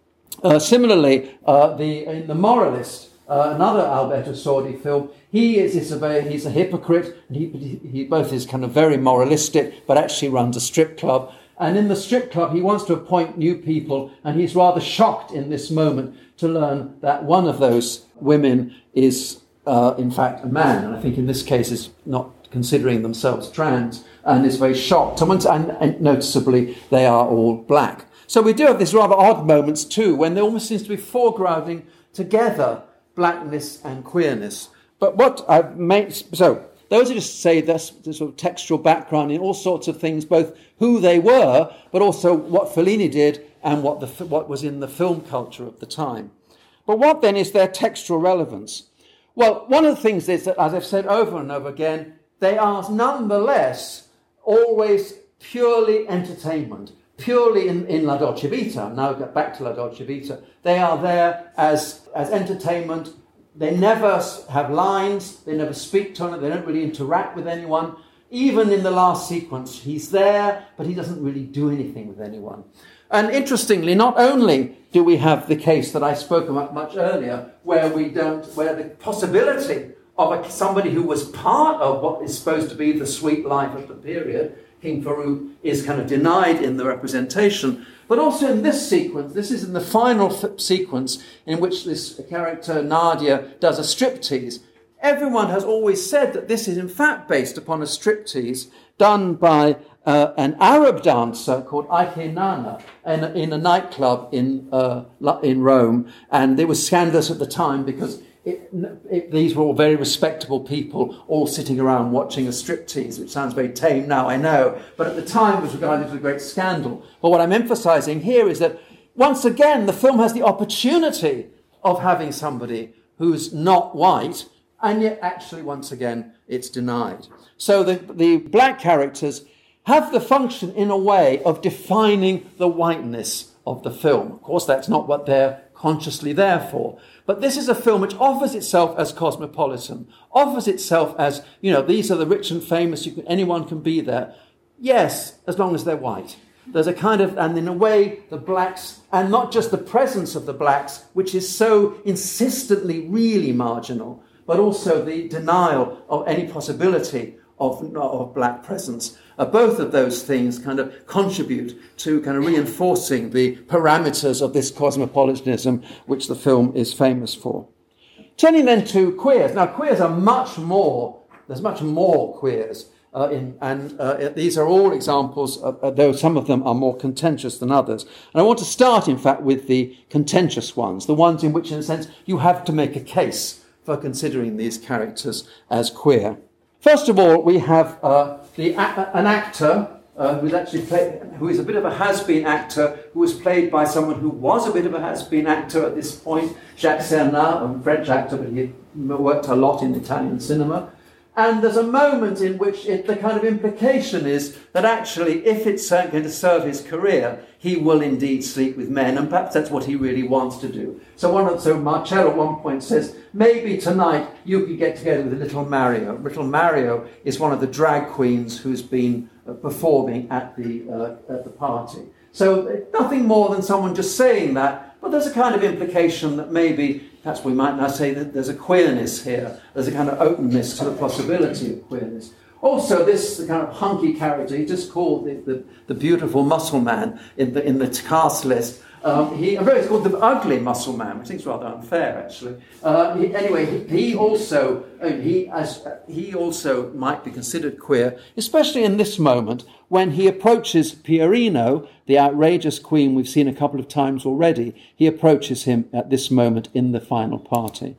Uh, similarly, uh, the in The Moralist, uh, another Alberto Sordi film, he is, is a very, he's a hypocrite, and he, he, he both is kind of very moralistic, but actually runs a strip club. And in the strip club, he wants to appoint new people, and he's rather shocked in this moment to learn that one of those women is, uh, in fact, a man, and I think in this case is not considering themselves trans, and is very shocked. And, once, and, and noticeably, they are all black. So we do have these rather odd moments too, when there almost seems to be foregrounding together blackness and queerness. But what I've made, so those are just to say that's the sort of textual background in all sorts of things, both who they were, but also what Fellini did and what the what was in the film culture of the time. But what then is their textual relevance? Well, one of the things is that, as I've said over and over again, they are nonetheless always purely entertainment. Purely in, in La Dolce Vita, now get back to La Dolce Vita, they are there as, as entertainment. They never have lines, they never speak to anyone, they don't really interact with anyone. Even in the last sequence, he's there, but he doesn't really do anything with anyone. And interestingly, not only do we have the case that I spoke about much earlier, where we don't, where the possibility of a, somebody who was part of what is supposed to be the sweet life of the period, King Farouk, is kind of denied in the representation. But also in this sequence, this is in the final f- sequence in which this character, Nadia, does a striptease. Everyone has always said that this is in fact based upon a striptease done by uh, an Arab dancer called Aike Nana in a, in a nightclub in, uh, in Rome. And it was scandalous at the time because It, it, these were all very respectable people all sitting around watching a striptease, which sounds very tame now, I know, but at the time was regarded as a great scandal. But what I'm emphasizing here is that, once again, the film has the opportunity of having somebody who's not white, and yet actually, once again, it's denied. So the, the black characters have the function, in a way, of defining the whiteness of the film. Of course, that's not what they're consciously there for. But this is a film which offers itself as cosmopolitan, offers itself as, you know, these are the rich and famous, you can, anyone can be there. Yes, as long as they're white. There's a kind of, and in a way, the blacks, and not just the presence of the blacks, which is so insistently really marginal, but also the denial of any possibility of, of black presence. Uh, both of those things kind of contribute to kind of reinforcing the parameters of this cosmopolitanism which the film is famous for. Turning then to queers. Now, queers are much more, there's much more queers, uh, in, and uh, these are all examples, of, uh, though some of them are more contentious than others. And I want to start, in fact, with the contentious ones, the ones in which, in a sense, you have to make a case for considering these characters as queer. First of all, we have uh, the, an actor uh, who's actually played, who is a bit of a has-been actor, who was played by someone who was a bit of a has-been actor at this point, Jacques Sernin, a French actor, but he worked a lot in Italian cinema. And there's a moment in which it, the kind of implication is that actually, if it's going to serve his career, he will indeed sleep with men, and perhaps that's what he really wants to do. So one of, so Marcello at one point says, maybe tonight you could get together with Little Mario. Little Mario is one of the drag queens who's been uh, performing at the uh, at the party. So uh, nothing more than someone just saying that, but there's a kind of implication that maybe, perhaps we might now say that there's a queerness here. There's a kind of openness to the possibility of queerness. Also, this the kind of hunky character, he just called the, the, the beautiful muscle man in the in the cast list. Um, he, I'm very called the ugly muscle man, which I think is rather unfair, actually. Uh, he, anyway, he, he also uh, he as uh, he also might be considered queer, especially in this moment when he approaches Pierino, the outrageous queen we've seen a couple of times already. He approaches him at this moment in the final party.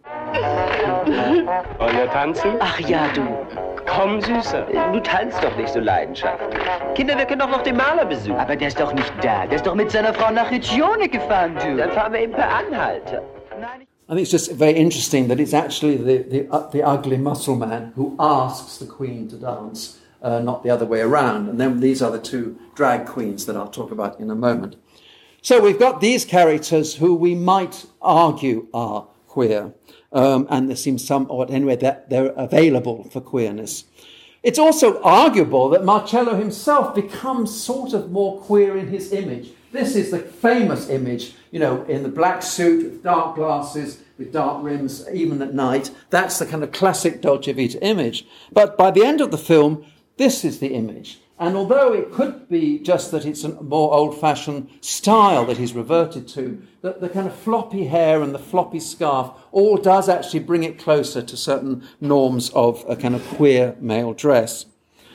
Wollen wir tanzen? Ach ja, du. Komm, Süßer. Du tanzt doch nicht so leidenschaftlich. Kinder, wir können doch noch den Maler besuchen. Aber der ist doch nicht da. Der ist doch mit seiner Frau nach Regione gefahren, du. Dann fahren wir ihn per Anhalter. Nein. I think it's just very interesting that it's actually the, the, uh, the ugly muscle man who asks the queen to dance, uh, not the other way around. And then these are the two drag queens that I'll talk about in a moment. So we've got these characters who we might argue are queer. Um, and there seems some, or anyway, that they're available for queerness. It's also arguable that Marcello himself becomes sort of more queer in his image. This is the famous image, you know, in the black suit, with dark glasses, with dark rims, even at night. That's the kind of classic Dolce Vita image. But by the end of the film, this is the image. And although it could be just that it's a more old-fashioned style that he's reverted to, the, the kind of floppy hair and the floppy scarf all does actually bring it closer to certain norms of a kind of queer male dress.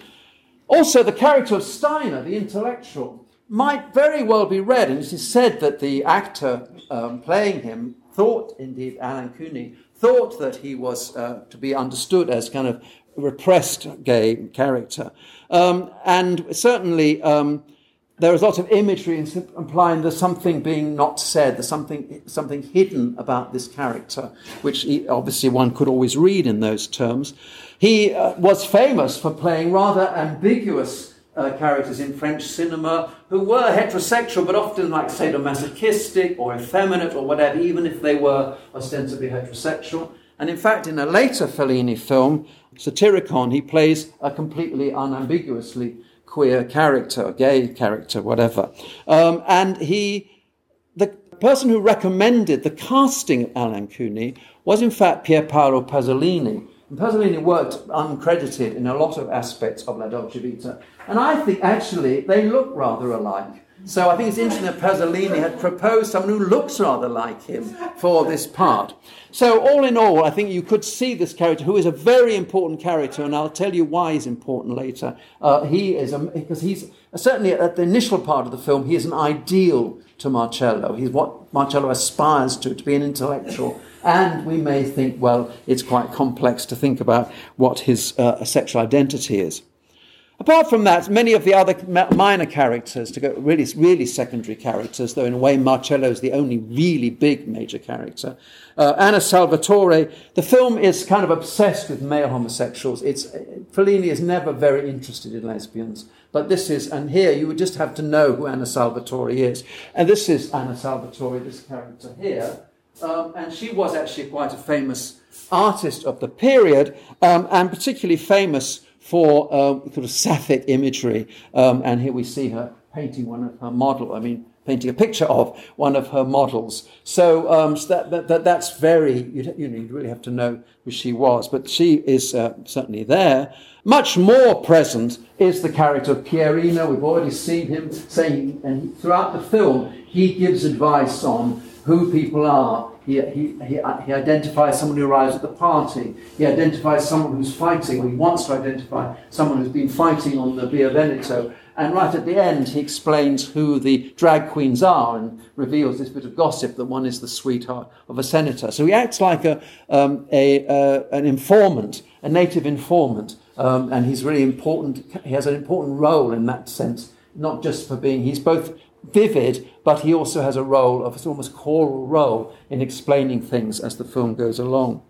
Also, the character of Steiner, the intellectual, might very well be read, and it is said that the actor um, playing him thought, indeed, Alan Cooney, thought that he was uh, to be understood as kind of repressed gay character. Um, and certainly um, there is lots of imagery implying there's something being not said, there's something something hidden about this character, which he, obviously one could always read in those terms. He uh, was famous for playing rather ambiguous uh, characters in French cinema who were heterosexual, but often, like, sadomasochistic or effeminate or whatever, even if they were ostensibly heterosexual. And in fact, in a later Fellini film, Satyricon, he plays a completely unambiguously queer character, gay character, whatever. Um, and he, the person who recommended the casting of Alan Cooney was in fact Pier Paolo Pasolini. And Pasolini worked uncredited in a lot of aspects of La Dolce Vita. And I think actually they look rather alike. So I think it's interesting that Pasolini had proposed someone who looks rather like him for this part. So all in all, I think you could see this character, who is a very important character, and I'll tell you why he's important later. Uh, he is, a, because he's, certainly at the initial part of the film, he is an ideal to Marcello. He's what Marcello aspires to, to be an intellectual. And we may think, well, it's quite complex to think about what his uh, sexual identity is. Apart from that, many of the other minor characters, to go really, really secondary characters, though in a way Marcello is the only really big major character. Uh, Anna Salvatore, the film is kind of obsessed with male homosexuals. It's Fellini is never very interested in lesbians, but this is, and here you would just have to know who Anna Salvatore is. And this is Anna Salvatore, this character here, um, and she was actually quite a famous artist of the period, um, and particularly famous for um, sort of sapphic imagery. Um, and here we see her painting one of her model, I mean, painting a picture of one of her models. So, um, so that, that, that that's very, you, you know, you really have to know who she was. But she is uh, certainly there. Much more present is the character of Pierino. We've already seen him saying, and throughout the film, he gives advice on who people are. He, he, he, he identifies someone who arrives at the party. He identifies someone who's fighting, or he wants to identify someone who's been fighting on the Via Veneto. And right at the end, he explains who the drag queens are and reveals this bit of gossip that one is the sweetheart of a senator. So he acts like a, um, a uh, an informant, a native informant, um, and he's really important. He has an important role in that sense, not just for being, he's both vivid, but he also has a role of, it's almost choral role in explaining things as the film goes along.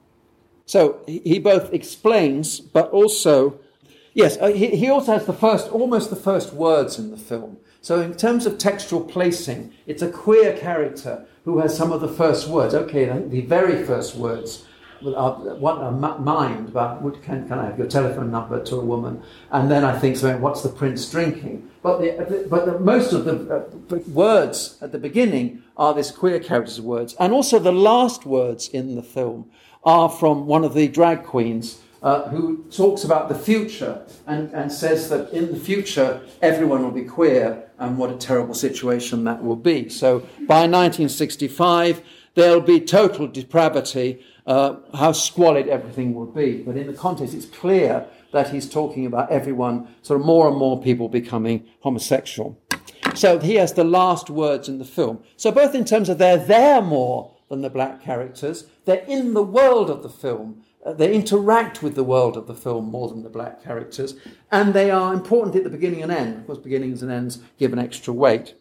So he both explains, but also, yes, he, he also has the first, almost the first words in the film. So in terms of textual placing, it's a queer character who has some of the first words. Okay, the very first words. What a mind about what can, can I have your telephone number to a woman, and then I think, so what's the prince drinking? But the, but the, most of the uh, words at the beginning are this queer character's words, and also the last words in the film are from one of the drag queens uh, who talks about the future and, and says that in the future everyone will be queer, and what a terrible situation that will be. So by nineteen sixty-five there'll be total depravity. Uh, how squalid everything will be. But in the context, it's clear that he's talking about everyone, sort of more and more people becoming homosexual. So he has the last words in the film. So both in terms of they're there more than the black characters, they're in the world of the film, uh, they interact with the world of the film more than the black characters, and they are important at the beginning and end. Of course, beginnings and ends give an extra weight.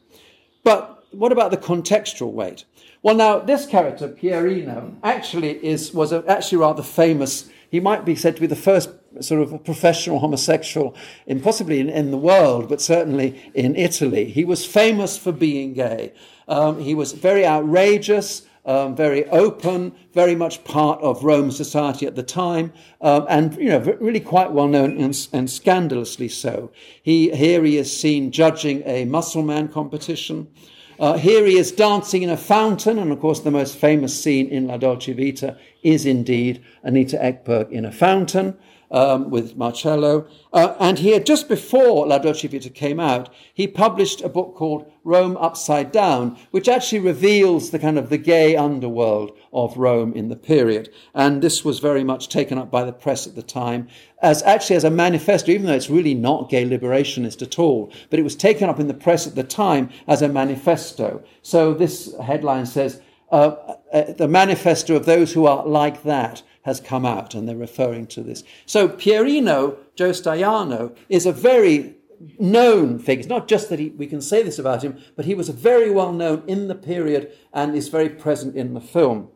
But what about the contextual weight? Well, now, this character, Pierino, actually is was a, actually rather famous. He might be said to be the first sort of professional homosexual, in possibly in, in the world, but certainly in Italy. He was famous for being gay. Um, he was very outrageous, um, very open, very much part of Roman society at the time, um, and you know, really quite well known and, and scandalously so. He here he is seen judging a Muscle Man competition. Uh, here he is dancing in a fountain, and of course the most famous scene in La Dolce Vita is indeed Anita Ekberg in a fountain um, with Marcello. Uh, and here, just before La Dolce Vita came out, he published a book called Rome Upside Down, which actually reveals the kind of the gay underworld of Rome in the period. And this was very much taken up by the press at the time as actually as a manifesto, even though it's really not gay liberationist at all, but it was taken up in the press at the time as a manifesto. So this headline says, uh, uh, the manifesto of those who are like that has come out, and they're referring to this. So Pierino Giustaiano is a very known figure. It's not just that he, we can say this about him, but he was very well known in the period and is very present in the film.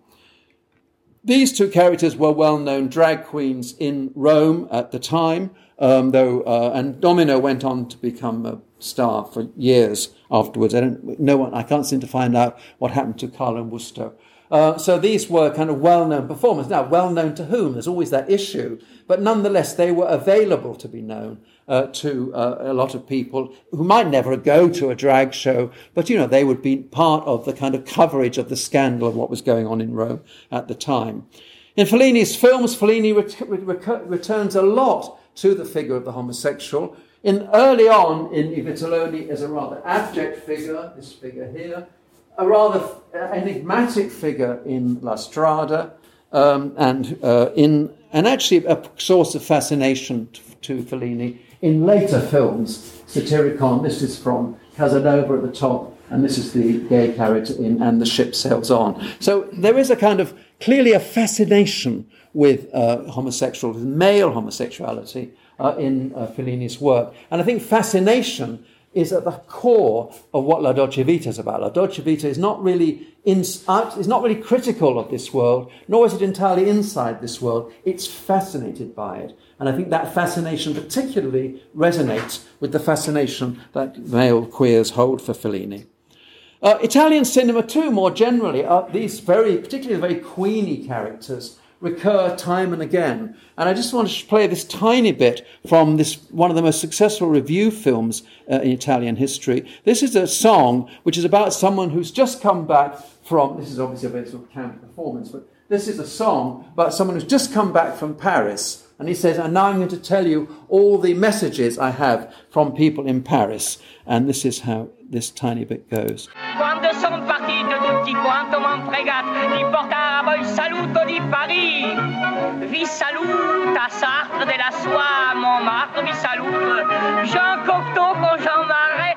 These two characters were well-known drag queens in Rome at the time, um, though, uh, and Domino went on to become a star for years afterwards. I don't, no one, I can't seem to find out what happened to Carlo Busto. Uh, so these were kind of well-known performers. Now, well-known to whom? There's always that issue. But nonetheless, they were available to be known uh, to uh, a lot of people who might never go to a drag show, but, you know, they would be part of the kind of coverage of the scandal of what was going on in Rome at the time. In Fellini's films, Fellini ret- ret- returns a lot to the figure of the homosexual. In early on in I Vitelloni is a rather abject figure, this figure here, a rather enigmatic figure in La Strada, um, and uh, in and actually a source of fascination to, to Fellini in later films. Satyricon, this is from Casanova at the top, and this is the gay character in And the Ship Sails On. So there is a kind of, clearly a fascination with uh, homosexuality, male homosexuality uh, in uh, Fellini's work. And I think fascination is at the core of what La Dolce Vita is about. La Dolce Vita is not really in, is not really critical of this world, nor is it entirely inside this world. It's fascinated by it. And I think that fascination particularly resonates with the fascination that male queers hold for Fellini. Uh, Italian cinema too, more generally, are these very, particularly the very queeny characters, recur time and again. And I just want to play this tiny bit from this one of the most successful review films uh, in Italian history. This is a song which is about someone who's just come back from, this is obviously a very sort of camp performance, but this is a song about someone who's just come back from Paris. And he says, and now I'm going to tell you all the messages I have from people in Paris. And this is how this tiny bit goes. Quando son partito tutti quanto m'han pregato di portare il saluto di Paris. Vi saluta Sartre della sua, Montmartre vi saluta, Jean Cocteau con Jean Marais.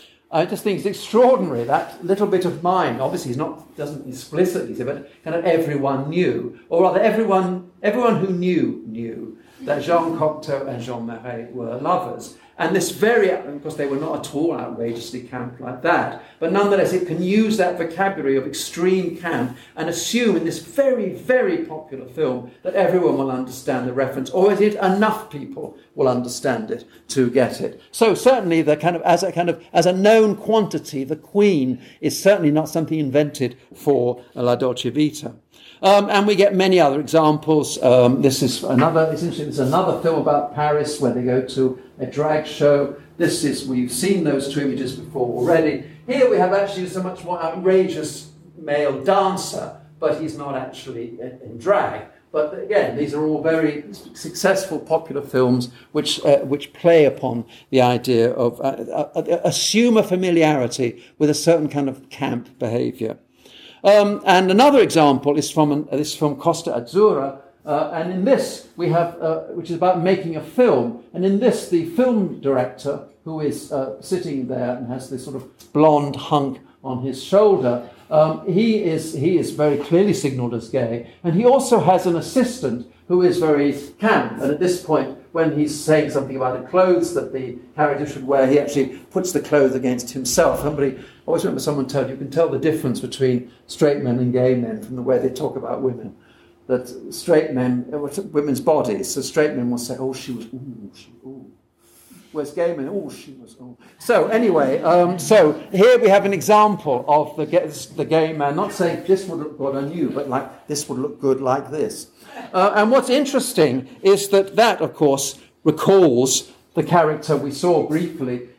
I just think it's extraordinary, that little bit of mine. Obviously, he's not doesn't explicitly say, but kind of everyone knew, or rather, everyone everyone who knew knew that Jean Cocteau and Jean Marais were lovers. And this very, of course, they were not at all outrageously camp like that, but nonetheless, it can use that vocabulary of extreme camp and assume in this very, very popular film that everyone will understand the reference, or is it enough people will understand it to get it? So certainly, the kind of as a kind of as a known quantity, the Queen is certainly not something invented for La Dolce Vita. Um, and we get many other examples. Um, this is another, it's interesting, there's another film about Paris where they go to a drag show. This is, we've seen those two images before already. Here we have actually a much more outrageous male dancer, but he's not actually in, in drag. But again, these are all very successful, popular films which uh, which play upon the idea of, uh, uh, assume a familiarity with a certain kind of camp behaviour. Um, and another example is from an, this film Costa Azzurra, uh, and in this we have, uh, which is about making a film, and in this the film director, who is uh, sitting there and has this sort of blonde hunk on his shoulder, um, he is he is very clearly signalled as gay, and he also has an assistant who is very camp, and at this point, when he's saying something about the clothes that the character should wear, he actually puts the clothes against himself. Somebody, I always remember someone told you can tell the difference between straight men and gay men from the way they talk about women. That straight men, women's bodies, so straight men will say, oh, she was, ooh, she, ooh. Whereas gay men, oh, she was, oh. So anyway, um, so here we have an example of the, the gay man, not saying this would look good on you, but like this would look good like this. Uh, and what's interesting is that that, of course, recalls the character we saw briefly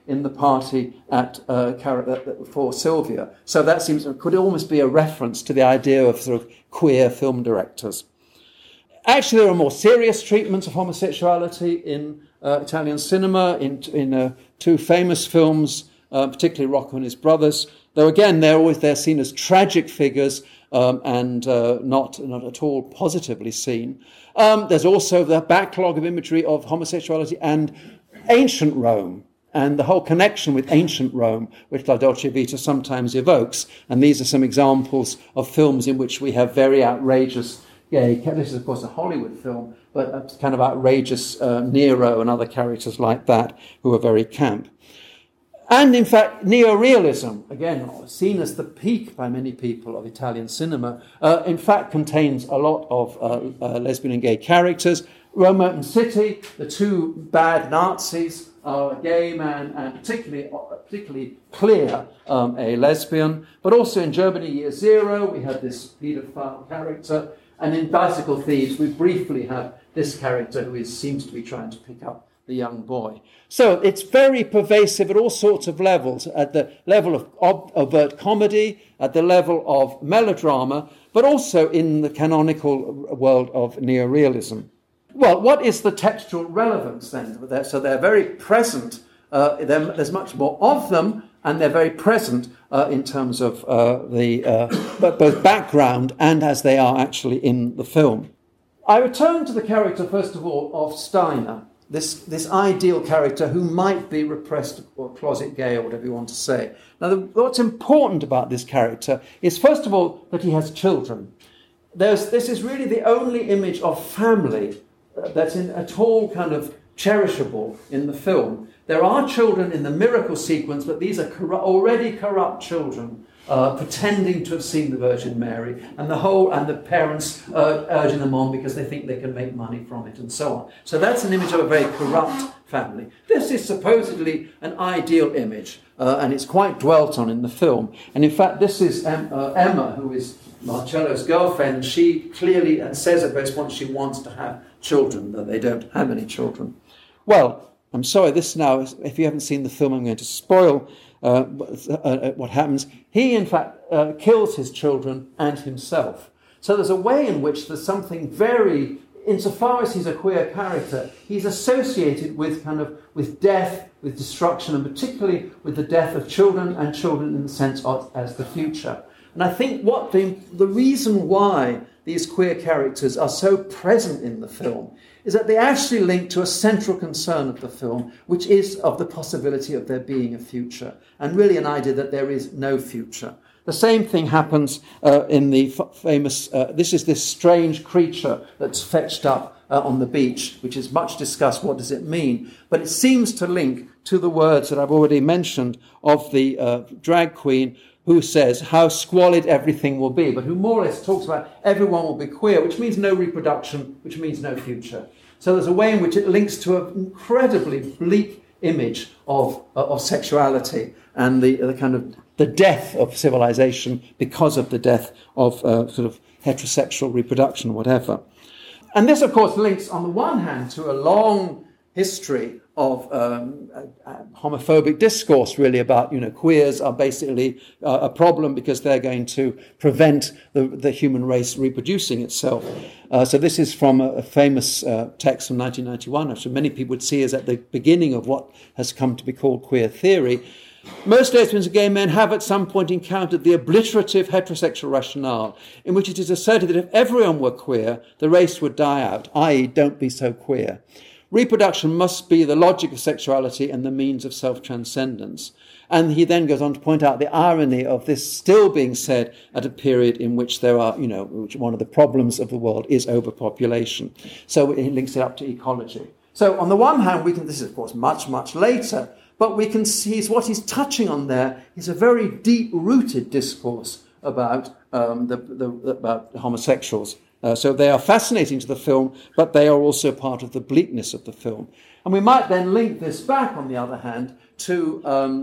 in the party at uh, for Sylvia. So that seems could almost be a reference to the idea of sort of queer film directors. Actually, there are more serious treatments of homosexuality in uh, Italian cinema, in, in uh, two famous films, uh, particularly Rocco and his Brothers. Though again, they're always they're seen as tragic figures um, and uh, not not at all positively seen. Um, there's also the backlog of imagery of homosexuality and ancient Rome, and the whole connection with ancient Rome, which La Dolce Vita sometimes evokes. And these are some examples of films in which we have very outrageous gay. This is, of course, a Hollywood film, but a kind of outrageous uh, Nero and other characters like that who are very camp. And in fact, neorealism, again, seen as the peak by many people of Italian cinema, uh, in fact contains a lot of uh, uh, lesbian and gay characters. Roma and City, the two bad Nazis, are a gay man and particularly particularly clear um, a lesbian. But also in Germany Year Zero, we have this paedophile character. And in Bicycle Thieves, we briefly have this character who is, seems to be trying to pick up the young boy. So it's very pervasive at all sorts of levels, at the level of ob- overt comedy, at the level of melodrama, but also in the canonical world of neorealism. Well, what is the textual relevance then? So they're very present. Uh, there's much more of them, and they're very present uh, in terms of uh, the uh, both background and as they are actually in the film. I return to the character, first of all, of Steiner, this, this ideal character who might be repressed or closet gay or whatever you want to say. Now, the, what's important about this character is, first of all, that he has children. There's, this is really the only image of family uh, that's in, at all kind of cherishable in the film. There are children in the miracle sequence, but these are corru- already corrupt children uh, pretending to have seen the Virgin Mary, and the whole and the parents uh, urging them on because they think they can make money from it, and so on. So that's an image of a very corrupt family. This is supposedly an ideal image, uh, and it's quite dwelt on in the film. And in fact, this is um, uh, Emma, who is Marcello's girlfriend. She clearly and says at various points she wants to have children, though they don't have any children. Well, I'm sorry, this now, if you haven't seen the film, I'm going to spoil uh, uh, what happens. He, in fact, uh, kills his children and himself. So there's a way in which there's something very, insofar as he's a queer character, he's associated with kind of, with death, with destruction, and particularly with the death of children, and children in the sense of as the future. And I think what the, the reason why these queer characters are so present in the film is that they actually link to a central concern of the film, which is of the possibility of there being a future, and really an idea that there is no future. The same thing happens uh, in the f- famous, uh, this is this strange creature that's fetched up uh, on the beach, which is much discussed, what does it mean? But it seems to link to the words that I've already mentioned of the uh, drag queen, who says how squalid everything will be, but who more or less talks about everyone will be queer, which means no reproduction, which means no future. So there's a way in which it links to an incredibly bleak image of, uh, of sexuality and the, the kind of the death of civilization because of the death of uh, sort of heterosexual reproduction, whatever. And this, of course, links on the one hand to a long history of um, a, a homophobic discourse, really, about, you know, queers are basically uh, a problem because they're going to prevent the, the human race reproducing itself. Uh, so this is from a, a famous uh, text from nineteen ninety-one, which many people would see as at the beginning of what has come to be called queer theory. Most lesbians and gay men have at some point encountered the obliterative heterosexual rationale, in which it is asserted that if everyone were queer, the race would die out, that is, don't be so queer. Reproduction must be the logic of sexuality and the means of self-transcendence. And he then goes on to point out the irony of this still being said at a period in which there are, you know, which one of the problems of the world is overpopulation. So he links it up to ecology. So on the one hand, we can, this is of course much, much later, but we can see what he's touching on there is a very deep-rooted discourse about um, the, the about homosexuals. Uh, so they are fascinating to the film, but they are also part of the bleakness of the film. And we might then link this back, on the other hand, to um,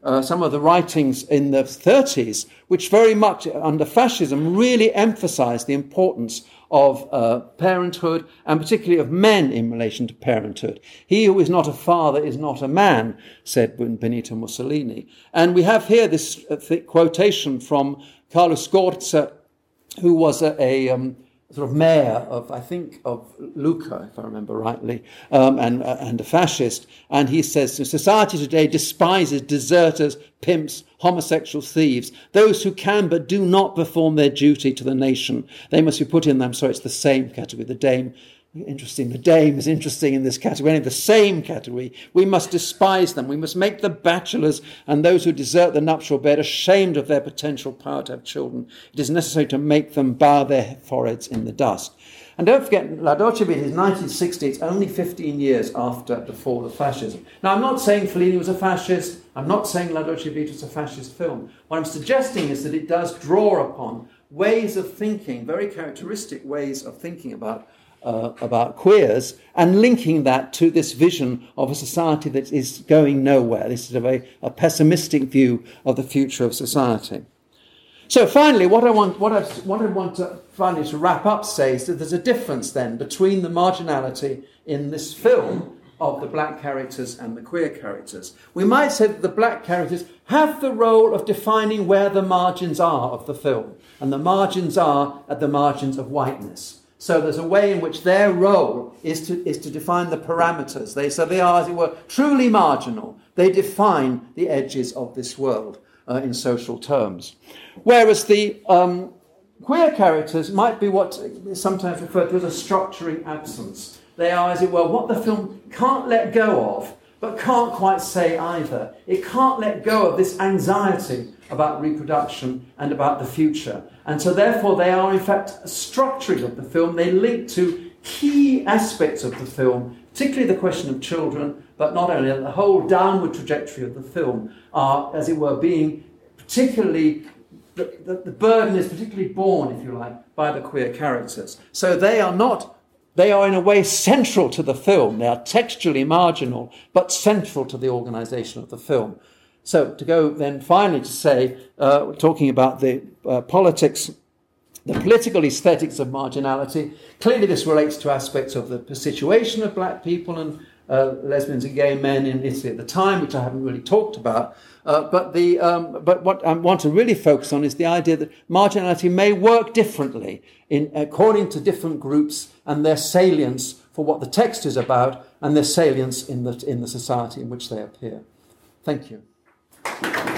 uh, some of the writings in the thirties, which very much under fascism really emphasized the importance of uh, parenthood, and particularly of men in relation to parenthood. He who is not a father is not a man, said Benito Mussolini. And we have here this uh, th- quotation from Carlo Scorza, who was a, a um, sort of mayor of, I think, of Lucca, if I remember rightly, um, and, uh, and a fascist. And he says, society today despises deserters, pimps, homosexual thieves, those who can but do not perform their duty to the nation. They must be put in, I'm sorry, it's the same category, the dame. Interesting, the dame is interesting in this category, in the same category. We must despise them. We must make the bachelors and those who desert the nuptial bed ashamed of their potential power to have children. It is necessary to make them bow their foreheads in the dust. And don't forget, La Dolce Vita is nineteen sixty, it's only fifteen years after the fall of fascism. Now, I'm not saying Fellini was a fascist, I'm not saying La Dolce Vita is a fascist film. What I'm suggesting is that it does draw upon ways of thinking, very characteristic ways of thinking about Uh, about queers, and linking that to this vision of a society that is going nowhere. This is a very a pessimistic view of the future of society. So finally, what I want, what I, what I want to finally to wrap up say is that there's a difference then between the marginality in this film of the black characters and the queer characters. We might say that the black characters have the role of defining where the margins are of the film, and the margins are at the margins of whiteness. So there's a way in which their role is to is to define the parameters. They so they are, as it were, truly marginal. They define the edges of this world uh, in social terms. Whereas the um, queer characters might be what is sometimes referred to as a structuring absence. They are, as it were, what the film can't let go of, but can't quite say either. It can't let go of this anxiety about reproduction and about the future. And so therefore they are in fact structuring of the film. They link to key aspects of the film, particularly the question of children, but not only that, the whole downward trajectory of the film are, as it were, being particularly, the, the, the burden is particularly borne, if you like, by the queer characters. So they are not They are in a way central to the film. They are textually marginal, but central to the organisation of the film. So to go then finally to say, uh, talking about the uh, politics, the political aesthetics of marginality, clearly this relates to aspects of the situation of black people and uh, lesbians and gay men in Italy at the time, which I haven't really talked about. Uh, but the um, but what I want to really focus on is the idea that marginality may work differently in according to different groups and their salience for what the text is about and their salience in the in the society in which they appear. Thank you.